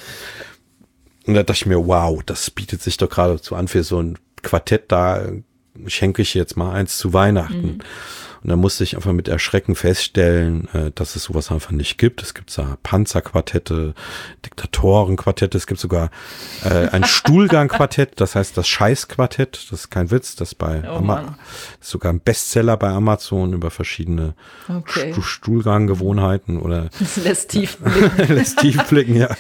Und da dachte ich mir, wow, das bietet sich doch geradezu an für so ein Quartett, da schenke ich jetzt mal eins zu Weihnachten. Mhm. Und dann musste ich einfach mit Erschrecken feststellen, äh, dass es sowas einfach nicht gibt. Es gibt da Panzerquartette, Diktatorenquartette, es gibt sogar äh, ein Stuhlgangquartett, das heißt das Scheißquartett, das ist kein Witz, das bei oh Ama- das ist sogar ein Bestseller bei Amazon über verschiedene okay. Stu- Stuhlganggewohnheiten oder das lässt tief blicken. lässt tief blicken, ja.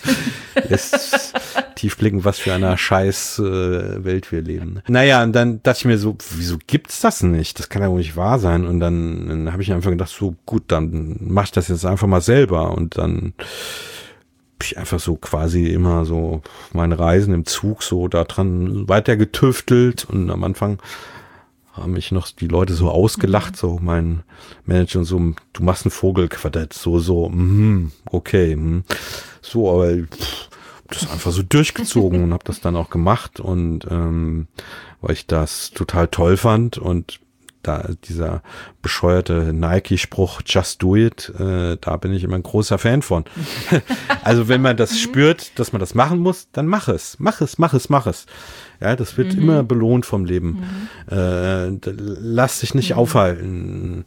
Lässt tief blicken, was für eine scheiß äh, Welt wir leben. Naja, und dann dachte ich mir so, wieso gibt's das nicht? Das kann ja wohl nicht wahr sein. Und dann Dann, dann habe ich einfach gedacht, so gut, dann mach ich das jetzt einfach mal selber. Und dann habe ich einfach so quasi immer so meine Reisen im Zug so da dran weiter getüftelt. Und am Anfang haben mich noch die Leute so ausgelacht, so mein Manager und so, du machst ein Vogelquartett, so, so, mm, okay. Mm. So, aber pff, das einfach so durchgezogen und habe das dann auch gemacht. Und ähm, weil ich das total toll fand und da dieser bescheuerte Nike-Spruch Just Do It, äh, da bin ich immer ein großer Fan von. Also wenn man das spürt, dass man das machen muss, dann mach es, mach es, mach es, mach es. Ja, das wird mhm. immer belohnt vom Leben. Mhm. Äh, lass dich nicht mhm. aufhalten.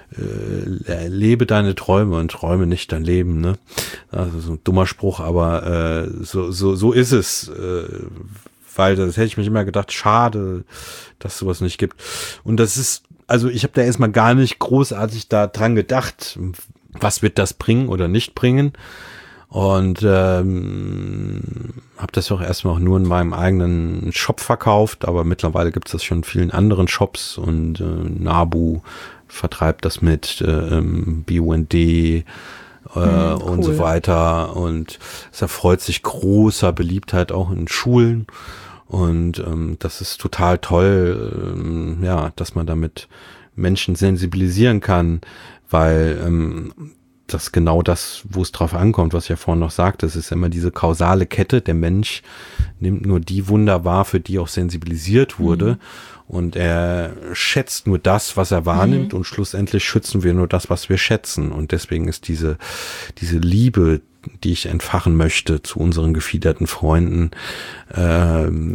Äh, lebe deine Träume und träume nicht dein Leben. Ne? Also so ein dummer Spruch, aber äh, so so so ist es. Äh, weil das hätte ich mich immer gedacht, schade, dass sowas nicht gibt. Und das ist, also ich habe da erstmal gar nicht großartig da dran gedacht, was wird das bringen oder nicht bringen. Und ähm, habe das auch erstmal auch nur in meinem eigenen Shop verkauft, aber mittlerweile gibt es das schon in vielen anderen Shops und äh, Nabu vertreibt das mit äh, B U N D äh, hm, cool. und so weiter. Und es erfreut sich großer Beliebtheit auch in Schulen. Und ähm, das ist total toll, ähm, ja, dass man damit Menschen sensibilisieren kann, weil ähm, das genau das, wo es drauf ankommt, was ich ja vorhin noch sagte, es ist immer diese kausale Kette, der Mensch nimmt nur die Wunder wahr, für die auch sensibilisiert wurde mhm. und er schätzt nur das, was er wahrnimmt mhm. und schlussendlich schützen wir nur das, was wir schätzen und deswegen ist diese diese Liebe, die ich entfachen möchte zu unseren gefiederten Freunden, ähm,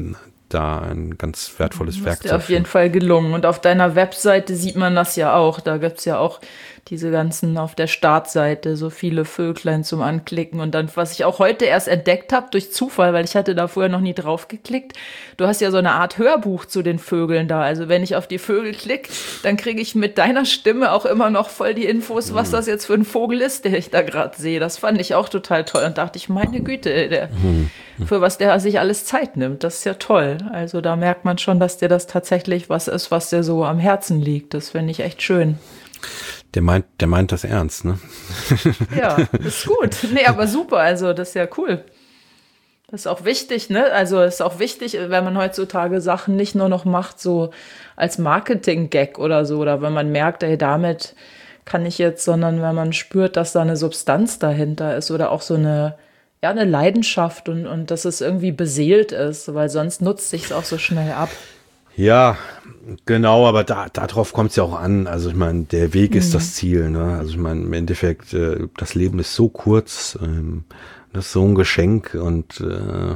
da ein ganz wertvolles Werk zu Ist dir auf jeden Fall gelungen. Und auf deiner Webseite sieht man das ja auch. Da gibt es ja auch diese ganzen auf der Startseite so viele Vöglein zum Anklicken. Und dann, was ich auch heute erst entdeckt habe, durch Zufall, weil ich hatte da vorher noch nie drauf geklickt, du hast ja so eine Art Hörbuch zu den Vögeln da. Also wenn ich auf die Vögel klicke, dann kriege ich mit deiner Stimme auch immer noch voll die Infos, was das jetzt für ein Vogel ist, der ich da gerade sehe. Das fand ich auch total toll. Und dachte ich, meine Güte, der, für was der sich alles Zeit nimmt, das ist ja toll. Also da merkt man schon, dass dir das tatsächlich was ist, was dir so am Herzen liegt. Das finde ich echt schön. Der meint, der meint das ernst, ne? Ja, ist gut. Nee, aber super. Also das ist ja cool. Das ist auch wichtig, ne? Also es ist auch wichtig, wenn man heutzutage Sachen nicht nur noch macht, so als Marketing-Gag oder so, oder wenn man merkt, ey, damit kann ich jetzt, sondern wenn man spürt, dass da eine Substanz dahinter ist oder auch so eine, ja, eine Leidenschaft und, und dass es irgendwie beseelt ist, weil sonst nutzt sich's auch so schnell ab. Ja, genau, aber da, darauf kommt es ja auch an. Also ich meine, der Weg ist mhm. das Ziel, ne? Also ich meine, im Endeffekt, äh, das Leben ist so kurz, ähm, das ist so ein Geschenk und äh, äh,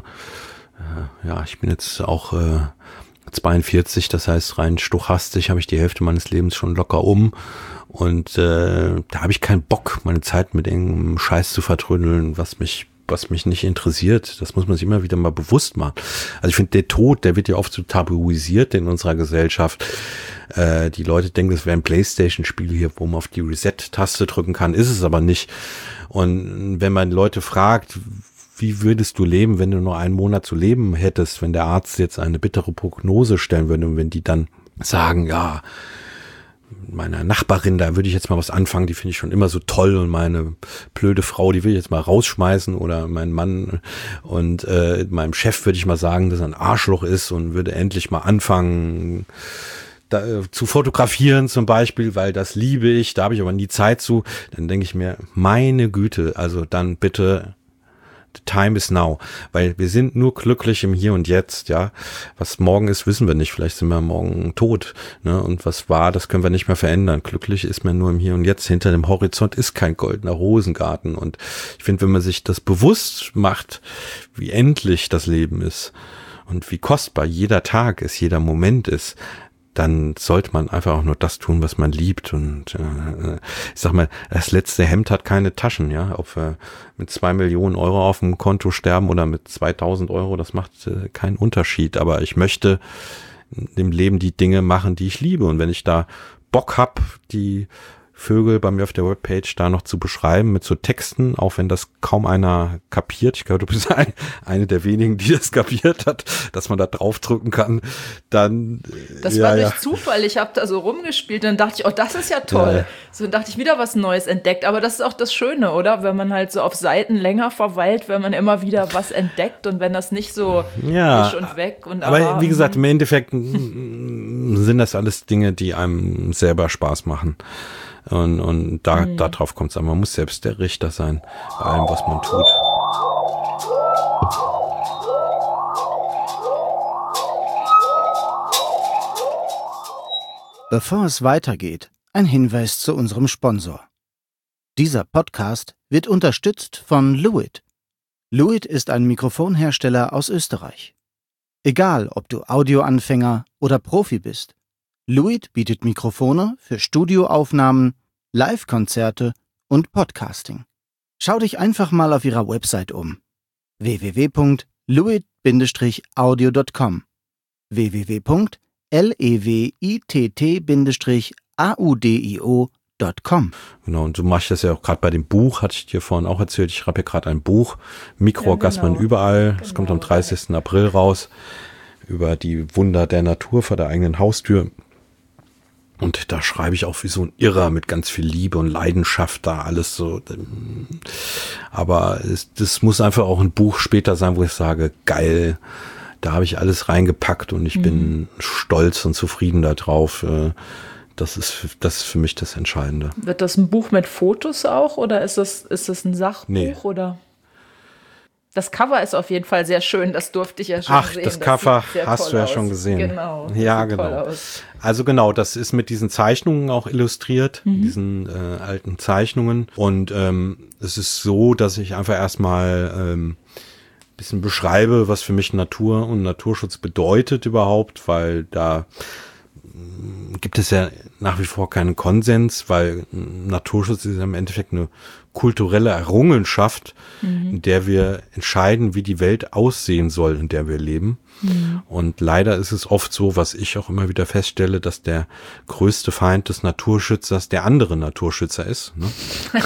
ja, ich bin jetzt auch äh, zweiundvierzig, das heißt rein stochastisch habe ich die Hälfte meines Lebens schon locker um und äh, da habe ich keinen Bock, meine Zeit mit irgendeinem Scheiß zu vertrödeln, was mich was mich nicht interessiert. Das muss man sich immer wieder mal bewusst machen. Also ich finde, der Tod, der wird ja oft so tabuisiert in unserer Gesellschaft. Äh, die Leute denken, das wäre ein Playstation-Spiel hier, wo man auf die Reset-Taste drücken kann. Ist es aber nicht. Und wenn man Leute fragt, wie würdest du leben, wenn du nur einen Monat zu leben hättest, wenn der Arzt jetzt eine bittere Prognose stellen würde und wenn die dann sagen, ja, meiner Nachbarin, da würde ich jetzt mal was anfangen, die finde ich schon immer so toll und meine blöde Frau, die will ich jetzt mal rausschmeißen oder mein Mann und äh, meinem Chef würde ich mal sagen, dass er ein Arschloch ist und würde endlich mal anfangen da, äh, zu fotografieren zum Beispiel, weil das liebe ich, da habe ich aber nie Zeit zu, dann denke ich mir, meine Güte, also dann bitte the time is now, weil wir sind nur glücklich im Hier und Jetzt, ja. Was morgen ist, wissen wir nicht. Vielleicht sind wir morgen tot, ne? Und was war, das können wir nicht mehr verändern. Glücklich ist man nur im Hier und Jetzt. Hinter dem Horizont ist kein goldener Rosengarten. Und ich finde, wenn man sich das bewusst macht, wie endlich das Leben ist und wie kostbar jeder Tag ist, jeder Moment ist, dann sollte man einfach auch nur das tun, was man liebt. Und äh, ich sag mal, das letzte Hemd hat keine Taschen, ja. Ob wir mit zwei Millionen Euro auf dem Konto sterben oder mit zweitausend Euro, das macht äh, keinen Unterschied. Aber ich möchte im Leben die Dinge machen, die ich liebe. Und wenn ich da Bock hab, die Vögel bei mir auf der Webpage da noch zu beschreiben mit so Texten, auch wenn das kaum einer kapiert. Ich glaube, du bist ein, eine der wenigen, die das kapiert hat, dass man da draufdrücken kann. Dann Das ja, war durch ja. Zufall. Ich habe da so rumgespielt und dann dachte ich, oh, das ist ja toll. Ja. So, dann dachte ich, wieder was Neues entdeckt. Aber das ist auch das Schöne, oder? Wenn man halt so auf Seiten länger verweilt, wenn man immer wieder was entdeckt und wenn das nicht so ja, frisch und weg. Und aber, aber wie gesagt, im Endeffekt sind das alles Dinge, die einem selber Spaß machen. Und, und da, mhm. darauf kommt es an. Man muss selbst der Richter sein bei allem, was man tut. Bevor es weitergeht, ein Hinweis zu unserem Sponsor. Dieser Podcast wird unterstützt von Luit. Luit ist ein Mikrofonhersteller aus Österreich. Egal, ob du Audioanfänger oder Profi bist, Luit bietet Mikrofone für Studioaufnahmen, Live-Konzerte und Podcasting. Schau dich einfach mal auf ihrer Website um. w w w punkt luit Bindestrich audio punkt com w w w punkt lewitt Bindestrich audio punkt com. Genau, und du machst das ja auch gerade bei dem Buch, hatte ich dir vorhin auch erzählt, ich schreibe ja gerade ein Buch, Mikroorgasmen ja, genau. überall, es Genau. kommt am dreißigsten April raus, über die Wunder der Natur vor der eigenen Haustür. Und da schreibe ich auch wie so ein Irrer mit ganz viel Liebe und Leidenschaft da alles so. Aber es, das muss einfach auch ein Buch später sein, wo ich sage, geil, da habe ich alles reingepackt und ich mhm. bin stolz und zufrieden da drauf. Das ist, das ist für mich das Entscheidende. Wird das ein Buch mit Fotos auch oder ist das, ist das ein Sachbuch? Nee. Oder? Das Cover ist auf jeden Fall sehr schön, das durfte ich ja schon Ach, sehen. das Cover das hast du ja aus. schon gesehen. Genau. Ja, genau. Also genau, das ist mit diesen Zeichnungen auch illustriert, mhm. diesen äh, alten Zeichnungen. Und ähm, es ist so, dass ich einfach erstmal ähm, ein bisschen beschreibe, was für mich Natur und Naturschutz bedeutet überhaupt, weil da gibt es ja nach wie vor keinen Konsens, weil Naturschutz ist ja im Endeffekt eine kulturelle Errungenschaft, mhm. in der wir entscheiden, wie die Welt aussehen soll, in der wir leben. Mhm. Und leider ist es oft so, was ich auch immer wieder feststelle, dass der größte Feind des Naturschützers der andere Naturschützer ist. Ne?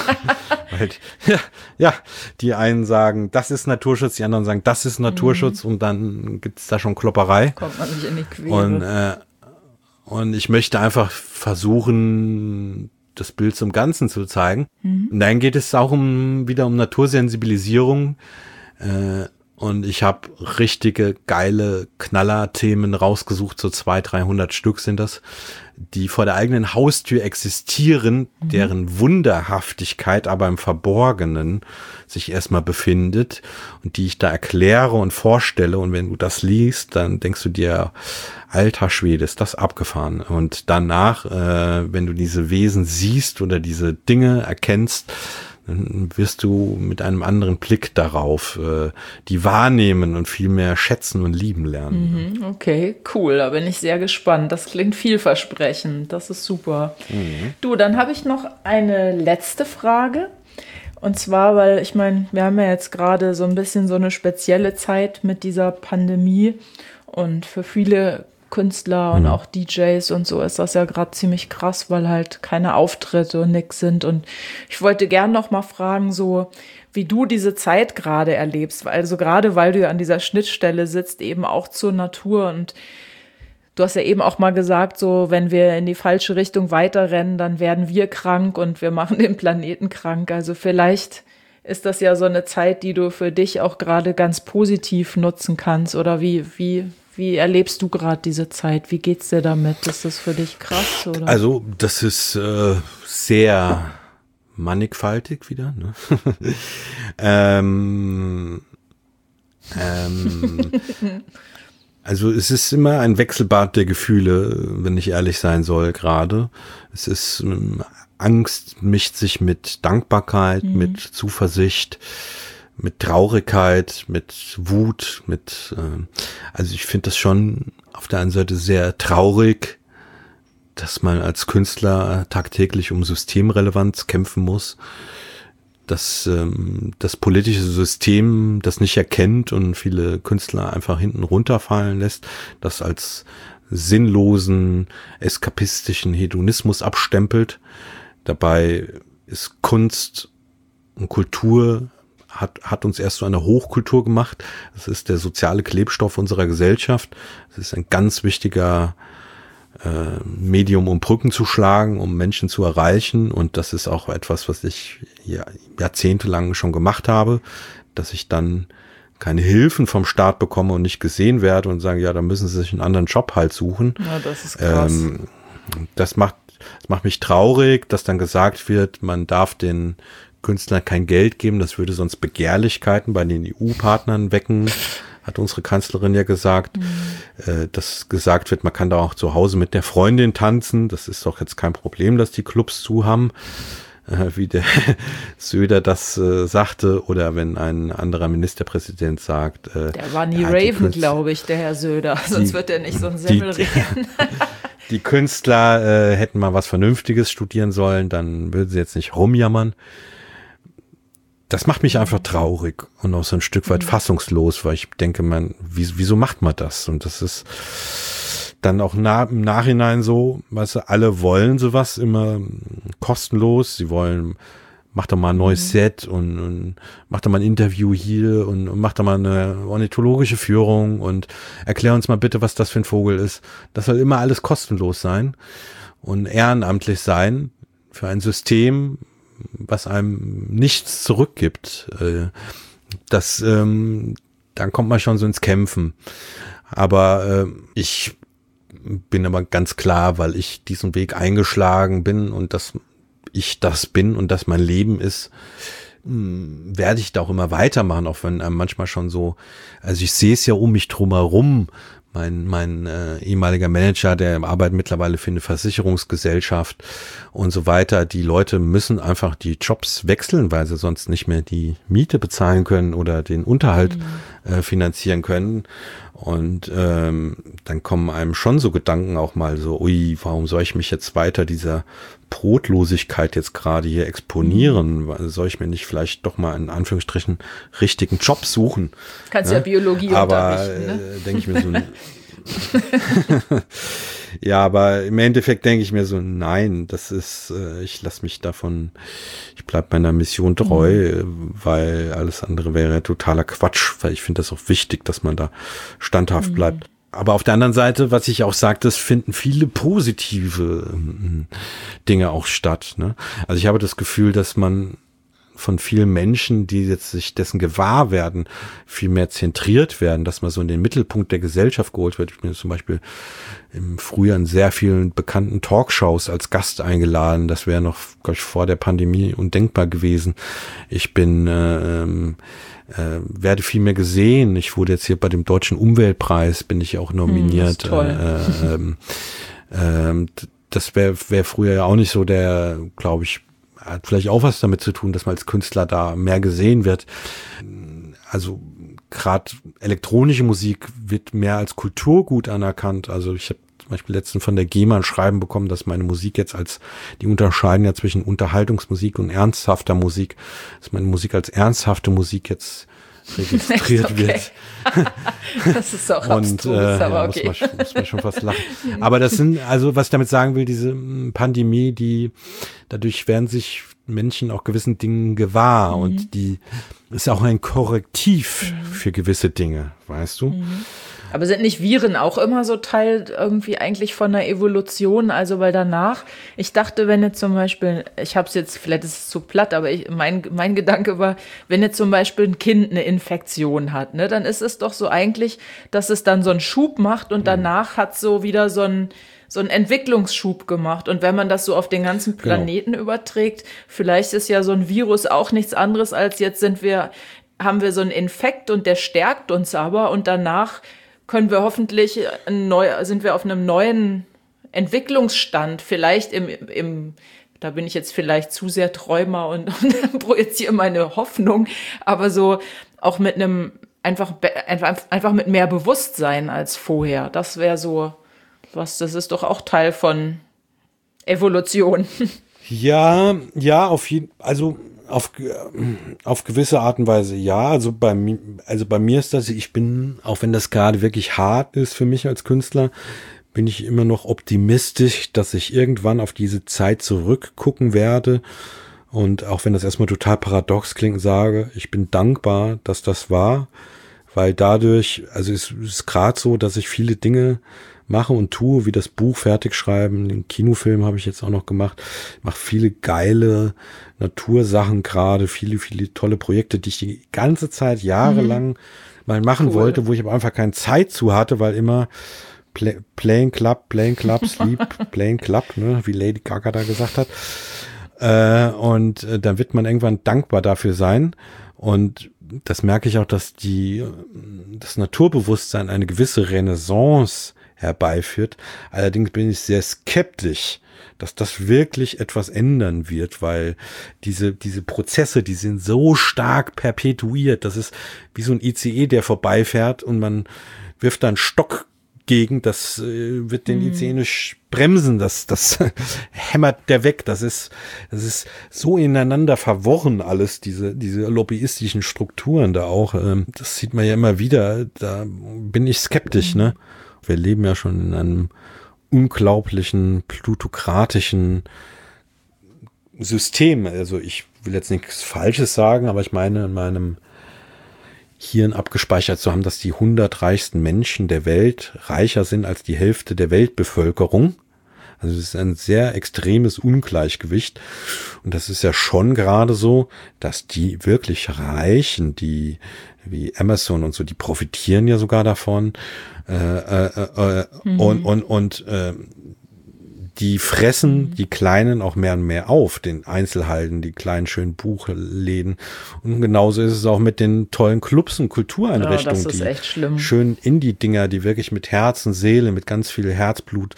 Weil, ja, ja, die einen sagen, das ist Naturschutz, die anderen sagen, das ist Naturschutz mhm. und dann gibt es da schon Klopperei. Kommt man nicht in die Quere. Und, äh, und ich möchte einfach versuchen, das Bild zum Ganzen zu zeigen. Mhm. Und dann geht es auch um wieder um Natursensibilisierung. Äh, und ich habe richtige geile Knaller-Themen rausgesucht, so zweihundert, dreihundert Stück sind das, die vor der eigenen Haustür existieren, mhm. deren Wunderhaftigkeit aber im Verborgenen sich erstmal befindet und die ich da erkläre und vorstelle. Und wenn du das liest, dann denkst du dir, alter Schwede, ist das abgefahren. Und danach, äh, wenn du diese Wesen siehst oder diese Dinge erkennst, dann wirst du mit einem anderen Blick darauf äh, die wahrnehmen und viel mehr schätzen und lieben lernen. Mhm, okay, cool. Da bin ich sehr gespannt. Das klingt vielversprechend. Das ist super. Mhm. Du, dann habe ich noch eine letzte Frage. Und zwar, weil ich meine, wir haben ja jetzt gerade so ein bisschen so eine spezielle Zeit mit dieser Pandemie. Und für viele Künstler und mhm. auch D Js und so ist das ja gerade ziemlich krass, weil halt keine Auftritte und nix sind. Und ich wollte gern noch mal fragen, so wie du diese Zeit gerade erlebst. Also gerade, weil du ja an dieser Schnittstelle sitzt, eben auch zur Natur. Und du hast ja eben auch mal gesagt, so wenn wir in die falsche Richtung weiterrennen, dann werden wir krank und wir machen den Planeten krank. Also vielleicht ist das ja so eine Zeit, die du für dich auch gerade ganz positiv nutzen kannst. Oder wie, wie, wie erlebst du gerade diese Zeit? Wie geht's dir damit? Ist das für dich krass? Oder? Also das ist äh, sehr mannigfaltig wieder. Ne? ähm, ähm, also es ist immer ein Wechselbad der Gefühle, wenn ich ehrlich sein soll gerade. Es ist ähm, Angst mischt sich mit Dankbarkeit, mhm. mit Zuversicht, mit Traurigkeit, mit Wut, mit, äh, also ich finde das schon auf der einen Seite sehr traurig, dass man als Künstler tagtäglich um Systemrelevanz kämpfen muss, dass ähm, das politische System das nicht erkennt und viele Künstler einfach hinten runterfallen lässt, das als sinnlosen, eskapistischen Hedonismus abstempelt. Dabei ist Kunst und Kultur hat, hat uns erst zu einer Hochkultur gemacht. Das ist der soziale Klebstoff unserer Gesellschaft. Es ist ein ganz wichtiger äh, Medium, um Brücken zu schlagen, um Menschen zu erreichen. Und das ist auch etwas, was ich ja, jahrzehntelang schon gemacht habe, dass ich dann keine Hilfen vom Staat bekomme und nicht gesehen werde und sagen, ja, da müssen sie sich einen anderen Job halt suchen. Ja, das ist krass. Ähm, das macht, das macht mich traurig, dass dann gesagt wird, man darf den Künstlern kein Geld geben, das würde sonst Begehrlichkeiten bei den E U-Partnern wecken, hat unsere Kanzlerin ja gesagt, mhm. äh, dass gesagt wird, man kann da auch zu Hause mit der Freundin tanzen, das ist doch jetzt kein Problem, dass die Clubs zu haben, äh, wie der Söder das äh, sagte, oder wenn ein anderer Ministerpräsident sagt. Äh, der war nie ja, Raven, glaube ich, der Herr Söder, die, sonst wird er nicht so ein Semmel reden. Die Künstler äh, hätten mal was Vernünftiges studieren sollen, dann würden sie jetzt nicht rumjammern. Das macht mich einfach traurig und auch so ein Stück weit fassungslos, weil ich denke, man, wieso macht man das? Und das ist dann auch na, im Nachhinein so, weißt du, alle wollen sowas immer kostenlos. Sie wollen, mach doch mal ein neues mhm. Set und, und mach doch mal ein Interview hier und, und mach doch mal eine ornithologische Führung und erklär uns mal bitte, was das für ein Vogel ist. Das soll immer alles kostenlos sein und ehrenamtlich sein für ein System, was einem nichts zurückgibt. Das, ähm, dann kommt man schon so ins Kämpfen. Aber äh, ich bin aber ganz klar, weil ich diesen Weg eingeschlagen bin und dass ich das bin und dass mein Leben ist, mh, werde ich da auch immer weitermachen, auch wenn einem manchmal schon so, also ich sehe es ja um mich drum herum. Mein, mein äh, ehemaliger Manager, der arbeitet mittlerweile für eine Versicherungsgesellschaft und so weiter. Die Leute müssen einfach die Jobs wechseln, weil sie sonst nicht mehr die Miete bezahlen können oder den Unterhalt mhm. äh, finanzieren können. Und ähm, dann kommen einem schon so Gedanken auch mal so, ui, warum soll ich mich jetzt weiter dieser Brotlosigkeit jetzt gerade hier exponieren? Mhm. Soll ich mir nicht vielleicht doch mal in Anführungsstrichen richtigen Job suchen? Kannst ja, ja Biologie aber, unterrichten, ne? äh, denke ich mir so, ja, aber im Endeffekt denke ich mir so, nein, das ist, äh, ich lasse mich davon, ich bleib meiner Mission treu, mhm. weil alles andere wäre totaler Quatsch, weil ich finde das auch wichtig, dass man da standhaft mhm. bleibt. Aber auf der anderen Seite, was ich auch sagte, es finden viele positive ähm, Dinge auch statt, ne? Also ich habe das Gefühl, dass man von vielen Menschen, die jetzt sich dessen gewahr werden, viel mehr zentriert werden, dass man so in den Mittelpunkt der Gesellschaft geholt wird. Ich bin zum Beispiel im Frühjahr in sehr vielen bekannten Talkshows als Gast eingeladen. Das wäre noch, glaube ich, vor der Pandemie undenkbar gewesen. Ich bin äh, äh, werde viel mehr gesehen. Ich wurde jetzt hier bei dem Deutschen Umweltpreis, bin ich auch nominiert. Hm, das ist toll. Äh, äh, das wäre wär früher ja auch nicht so der, glaube ich, hat vielleicht auch was damit zu tun, dass man als Künstler da mehr gesehen wird. Also gerade elektronische Musik wird mehr als Kulturgut anerkannt. Also ich habe zum Beispiel letztens von der GEMA ein Schreiben bekommen, dass meine Musik jetzt als, die unterscheiden ja zwischen Unterhaltungsmusik und ernsthafter Musik, dass meine Musik als ernsthafte Musik jetzt registriert okay. wird. Das ist auch und, abstrus, äh, aber ja, okay. Muss man, muss man schon fast lachen. Aber das sind, also was ich damit sagen will, diese Pandemie, die, dadurch werden sich Menschen auch gewissen Dingen gewahr mhm. und die ist auch ein Korrektiv mhm. für gewisse Dinge, weißt du? Mhm. Aber sind nicht Viren auch immer so Teil irgendwie eigentlich von der Evolution? Also weil danach, ich dachte, wenn jetzt zum Beispiel, ich habe es jetzt, vielleicht ist es zu platt, aber ich, mein, mein Gedanke war, wenn jetzt zum Beispiel ein Kind eine Infektion hat, ne, dann ist es doch so eigentlich, dass es dann so einen Schub macht und danach hat so wieder so ein so einen Entwicklungsschub gemacht. Und wenn man das so auf den ganzen Planeten genau. überträgt, vielleicht ist ja so ein Virus auch nichts anderes als jetzt sind wir, haben wir so einen Infekt und der stärkt uns aber und danach können wir hoffentlich neu, sind wir auf einem neuen Entwicklungsstand, vielleicht im, im, da bin ich jetzt vielleicht zu sehr Träumer und, und projiziere meine Hoffnung, aber so auch mit einem, einfach, einfach, einfach mit mehr Bewusstsein als vorher. Das wäre so was, das ist doch auch Teil von Evolution. Ja, ja, auf jeden, also Auf, auf gewisse Art und Weise ja, also bei mir, also bei mir ist das, ich bin, auch wenn das gerade wirklich hart ist für mich als Künstler, bin ich immer noch optimistisch, dass ich irgendwann auf diese Zeit zurückgucken werde und auch wenn das erstmal total paradox klingt, sage, ich bin dankbar, dass das war, weil dadurch, also es ist gerade so, dass ich viele Dinge mache und tue, wie das Buch fertig schreiben, den Kinofilm habe ich jetzt auch noch gemacht, ich mache viele geile Natursachen gerade, viele, viele tolle Projekte, die ich die ganze Zeit jahrelang mhm. mal machen cool. wollte, wo ich aber einfach keine Zeit zu hatte, weil immer Play, Playing Club, Playing Club, Sleep, Playing Club, ne, wie Lady Gaga da gesagt hat. Äh, und äh, dann wird man irgendwann dankbar dafür sein und das merke ich auch, dass die das Naturbewusstsein eine gewisse Renaissance herbeiführt. Allerdings bin ich sehr skeptisch, dass das wirklich etwas ändern wird, weil diese diese Prozesse, die sind so stark perpetuiert. Das ist wie so ein I C E, der vorbeifährt und man wirft da einen Stock gegen. Das äh, wird den mhm. I C E nicht bremsen. Das das hämmert der weg. Das ist das ist so ineinander verworren alles, diese diese lobbyistischen Strukturen da auch. Ähm, das sieht man ja immer wieder. Da bin ich skeptisch, mhm. ne? Wir leben ja schon in einem unglaublichen, plutokratischen System. Also ich will jetzt nichts Falsches sagen, aber ich meine, in meinem Hirn abgespeichert zu haben, dass die hundert reichsten Menschen der Welt reicher sind als die Hälfte der Weltbevölkerung. Also es ist ein sehr extremes Ungleichgewicht. Und das ist ja schon gerade so, dass die wirklich Reichen, die wie Amazon und so, die profitieren ja sogar davon. Äh, äh, äh, mhm. Und und und äh, die fressen die Kleinen auch mehr und mehr auf, den Einzelhalden, die kleinen schönen Buchläden. Und genauso ist es auch mit den tollen Clubs und Kultureinrichtungen. Ja, das ist echt schlimm. Schönen Indie-Dinger, die wirklich mit Herz und Seele, mit ganz viel Herzblut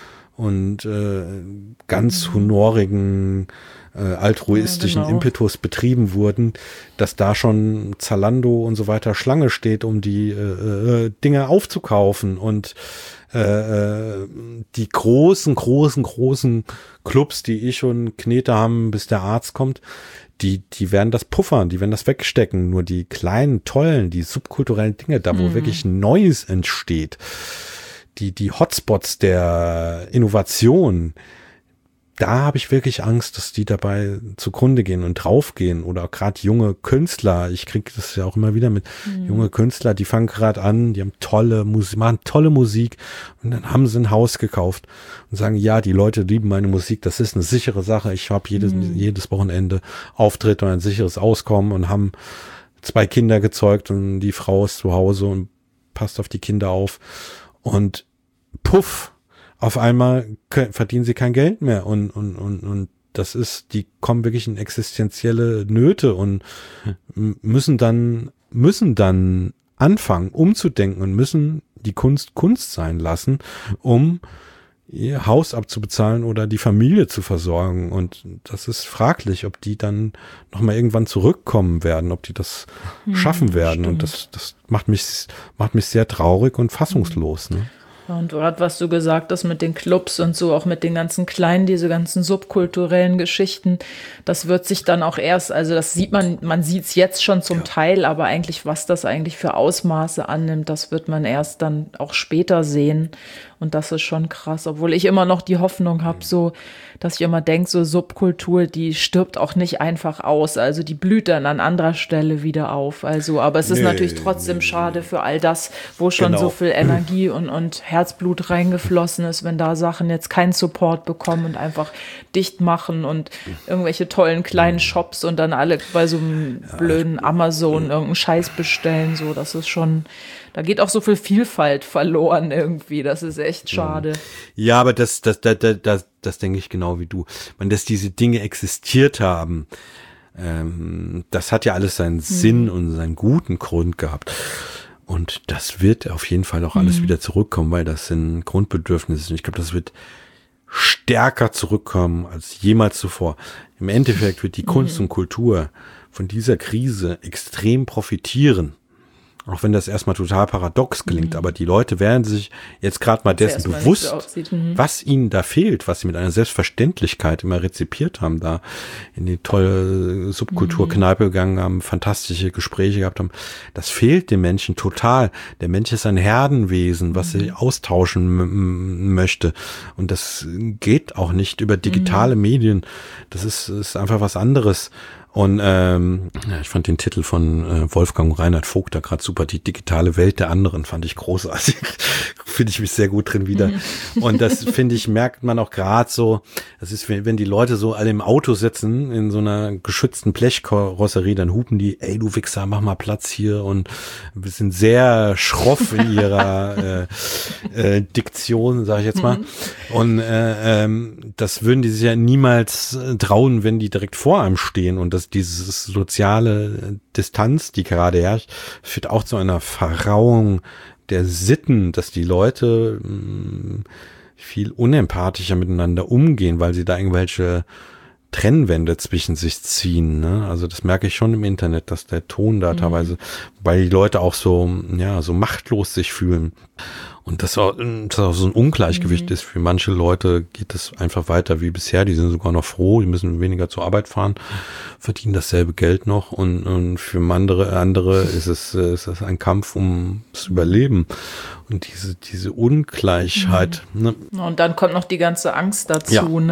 und äh, ganz honorigen, äh, altruistischen ja, genau. Impetus betrieben wurden, dass da schon Zalando und so weiter Schlange steht, um die äh, äh, Dinge aufzukaufen und Äh, die großen, großen, großen Clubs, die eh schon Knete haben, bis der Arzt kommt, die, die werden das puffern, die werden das wegstecken. Nur die kleinen, tollen, die subkulturellen Dinge, da wo mhm. wirklich Neues entsteht, die, die Hotspots der Innovation, da habe ich wirklich Angst, dass die dabei zugrunde gehen und draufgehen. Oder gerade junge Künstler, ich kriege das ja auch immer wieder mit, mhm. junge Künstler, die fangen gerade an, die haben tolle Musik, machen tolle Musik und dann haben sie ein Haus gekauft und sagen, ja, die Leute lieben meine Musik, das ist eine sichere Sache, ich habe jedes, mhm. jedes Wochenende Auftritt und ein sicheres Auskommen und haben zwei Kinder gezeugt und die Frau ist zu Hause und passt auf die Kinder auf und puff, auf einmal können, verdienen sie kein Geld mehr und, und, und, und das ist, die kommen wirklich in existenzielle Nöte und müssen dann, müssen dann anfangen, umzudenken und müssen die Kunst Kunst sein lassen, um ihr Haus abzubezahlen oder die Familie zu versorgen. Und das ist fraglich, ob die dann nochmal irgendwann zurückkommen werden, ob die das hm, schaffen werden. Stimmt. Und das, das macht mich, macht mich sehr traurig und fassungslos, ne? Und gerade was du gesagt hast mit den Clubs und so, auch mit den ganzen kleinen, diese ganzen subkulturellen Geschichten, das wird sich dann auch erst, also das sieht man, man sieht es jetzt schon zum ja. Teil, aber eigentlich, was das eigentlich für Ausmaße annimmt, das wird man erst dann auch später sehen. Und das ist schon krass, obwohl ich immer noch die Hoffnung habe, so, dass ich immer denke, so Subkultur, die stirbt auch nicht einfach aus. Also die blüht dann an anderer Stelle wieder auf. Also, aber es ist nee, natürlich trotzdem nee, schade für all das, wo schon genau. so viel Energie und, und Herzblut reingeflossen ist, wenn da Sachen jetzt keinen Support bekommen und einfach dicht machen und irgendwelche tollen kleinen Shops und dann alle bei so einem blöden Amazon irgendeinen Scheiß bestellen. So, das ist schon, da geht auch so viel Vielfalt verloren irgendwie. Das ist echt schade. Ja, aber das, das, das, das, das, das denke ich genau wie du. Wenn dass diese Dinge existiert haben, ähm, das hat ja alles seinen mhm. Sinn und seinen guten Grund gehabt. Und das wird auf jeden Fall auch alles mhm. wieder zurückkommen, weil das sind Grundbedürfnisse. Und ich glaube, das wird stärker zurückkommen als jemals zuvor. Im Endeffekt wird die mhm. Kunst und Kultur von dieser Krise extrem profitieren. Auch wenn das erstmal total paradox klingt, mhm. aber die Leute werden sich jetzt gerade mal dessen bewusst, so mhm. was ihnen da fehlt, was sie mit einer Selbstverständlichkeit immer rezipiert haben, da in die tolle Subkulturkneipe gegangen haben, fantastische Gespräche gehabt haben. Das fehlt den Menschen total. Der Mensch ist ein Herdenwesen, was mhm. sich austauschen m- möchte. Und das geht auch nicht über digitale mhm. Medien. Das ist, ist einfach was anderes. Und ähm, ja, ich fand den Titel von äh, Wolfgang und Reinhard Vogt da gerade super, die digitale Welt der anderen, fand ich großartig. Finde ich mich sehr gut drin wieder. Mhm. Und das, finde ich, merkt man auch gerade so, das ist, wenn, wenn die Leute so alle im Auto sitzen, in so einer geschützten Blechkarosserie, dann hupen die, ey du Wichser, mach mal Platz hier, und wir sind sehr schroff in ihrer äh, äh, Diktion, sage ich jetzt mal. Mhm. Und äh, ähm, das würden die sich ja niemals trauen, wenn die direkt vor einem stehen. Und das diese soziale Distanz, die gerade herrscht, führt auch zu einer Verrauung der Sitten, dass die Leute mh, viel unempathischer miteinander umgehen, weil sie da irgendwelche Trennwände zwischen sich ziehen, ne? Also das merke ich schon im Internet, dass der Ton da mhm. teilweise, weil die Leute auch so, ja, so machtlos sich fühlen. Und das auch, das auch so ein Ungleichgewicht mhm. ist. Für manche Leute geht es einfach weiter wie bisher. Die sind sogar noch froh, die müssen weniger zur Arbeit fahren, verdienen dasselbe Geld noch. Und, und für andere, andere ist es, ist es ein Kampf ums Überleben. Und diese, diese Ungleichheit. Mhm. Ne? Und dann kommt noch die ganze Angst dazu, ja. ne?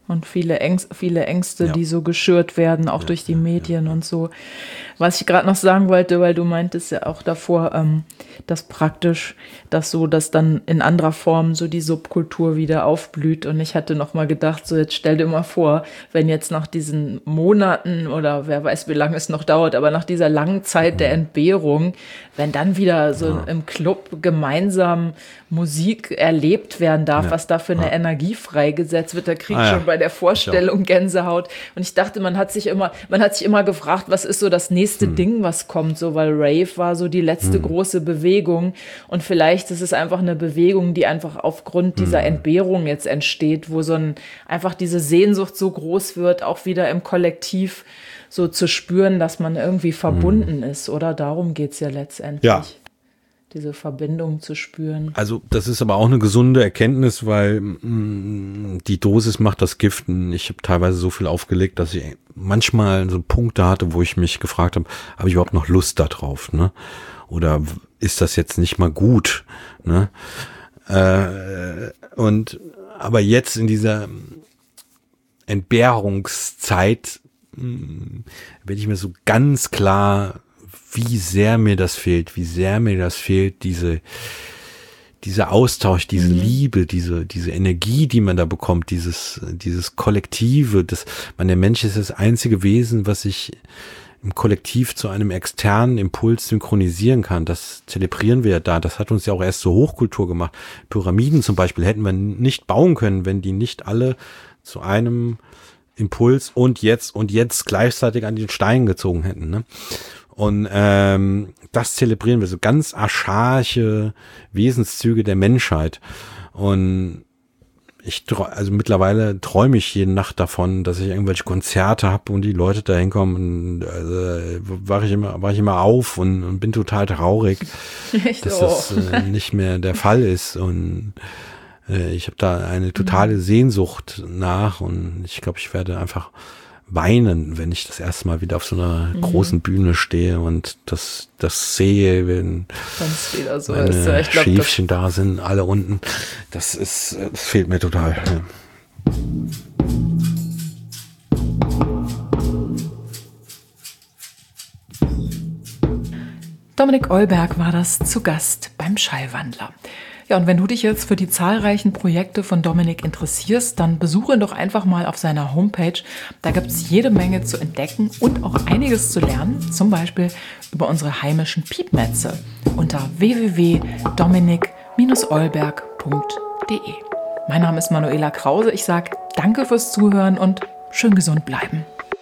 Und viele, Ängste, viele Ängste, Ja. die so geschürt werden, auch Ja, durch die ja, Medien ja, ja. und so. Was ich gerade noch sagen wollte, weil du meintest ja auch davor, ähm, dass praktisch das so, dass dann in anderer Form so die Subkultur wieder aufblüht. Und ich hatte noch mal gedacht, so jetzt stell dir mal vor, wenn jetzt nach diesen Monaten oder wer weiß, wie lange es noch dauert, aber nach dieser langen Zeit der Entbehrung, wenn dann wieder so Ja. im Club gemeinsam Musik erlebt werden darf, Ja. was da für eine Ja. Energie freigesetzt wird, da krieg ich Ah, ja. schon bei der Vorstellung Gänsehaut. Und ich dachte, man hat sich immer, man hat sich immer gefragt, was ist so das nächste Hm. Ding, was kommt, so, weil Rave war so die letzte große Bewegung. Und vielleicht ist es einfach eine Bewegung, die einfach aufgrund dieser Hm. Entbehrung jetzt entsteht, wo so ein, einfach diese Sehnsucht so groß wird, auch wieder im Kollektiv so zu spüren, dass man irgendwie verbunden ist, oder? Darum geht's ja letztendlich. Ja. Diese Verbindung zu spüren. Also das ist aber auch eine gesunde Erkenntnis, weil mh, die Dosis macht das Gift. Ich habe teilweise so viel aufgelegt, dass ich manchmal so Punkte hatte, wo ich mich gefragt habe, habe ich überhaupt noch Lust da drauf? Ne? Oder ist das jetzt nicht mal gut? Ne? Äh, und aber jetzt in dieser Entbehrungszeit mh, werde ich mir so ganz klar, wie sehr mir das fehlt, wie sehr mir das fehlt, diese, dieser Austausch, diese mhm. Liebe, diese, diese Energie, die man da bekommt, dieses, dieses Kollektive, das, man, der Mensch ist das einzige Wesen, was sich im Kollektiv zu einem externen Impuls synchronisieren kann. Das zelebrieren wir ja da. Das hat uns ja auch erst zur Hochkultur gemacht. Pyramiden zum Beispiel hätten wir nicht bauen können, wenn die nicht alle zu einem Impuls und jetzt und jetzt gleichzeitig an den Stein gezogen hätten, ne? Und ähm, das zelebrieren wir, so ganz archaische Wesenszüge der Menschheit. Und ich, also mittlerweile träume ich jede Nacht davon, dass ich irgendwelche Konzerte habe und die Leute da hinkommen. Und also, wache ich immer, wache ich immer auf und, und bin total traurig, Echt? dass Oh. das äh, nicht mehr der Fall ist. Und äh, ich habe da eine totale Sehnsucht nach und ich glaube, ich werde einfach weinen, wenn ich das erste Mal wieder auf so einer mhm. großen Bühne stehe und das, das sehe, wenn Wenn's wieder so meine ist. Ja, ich glaub, Schäfchen da sind, alle unten. Das ist, das fehlt mir total. Ja. Dominik Eulberg war das zu Gast beim Schallwandler. Ja, und wenn du dich jetzt für die zahlreichen Projekte von Dominik interessierst, dann besuche ihn doch einfach mal auf seiner Homepage. Da gibt es jede Menge zu entdecken und auch einiges zu lernen, zum Beispiel über unsere heimischen Piepmetze unter w w w punkt dominik Bindestrich eulberg punkt d e. Mein Name ist Manuela Krause. Ich sage danke fürs Zuhören und schön gesund bleiben.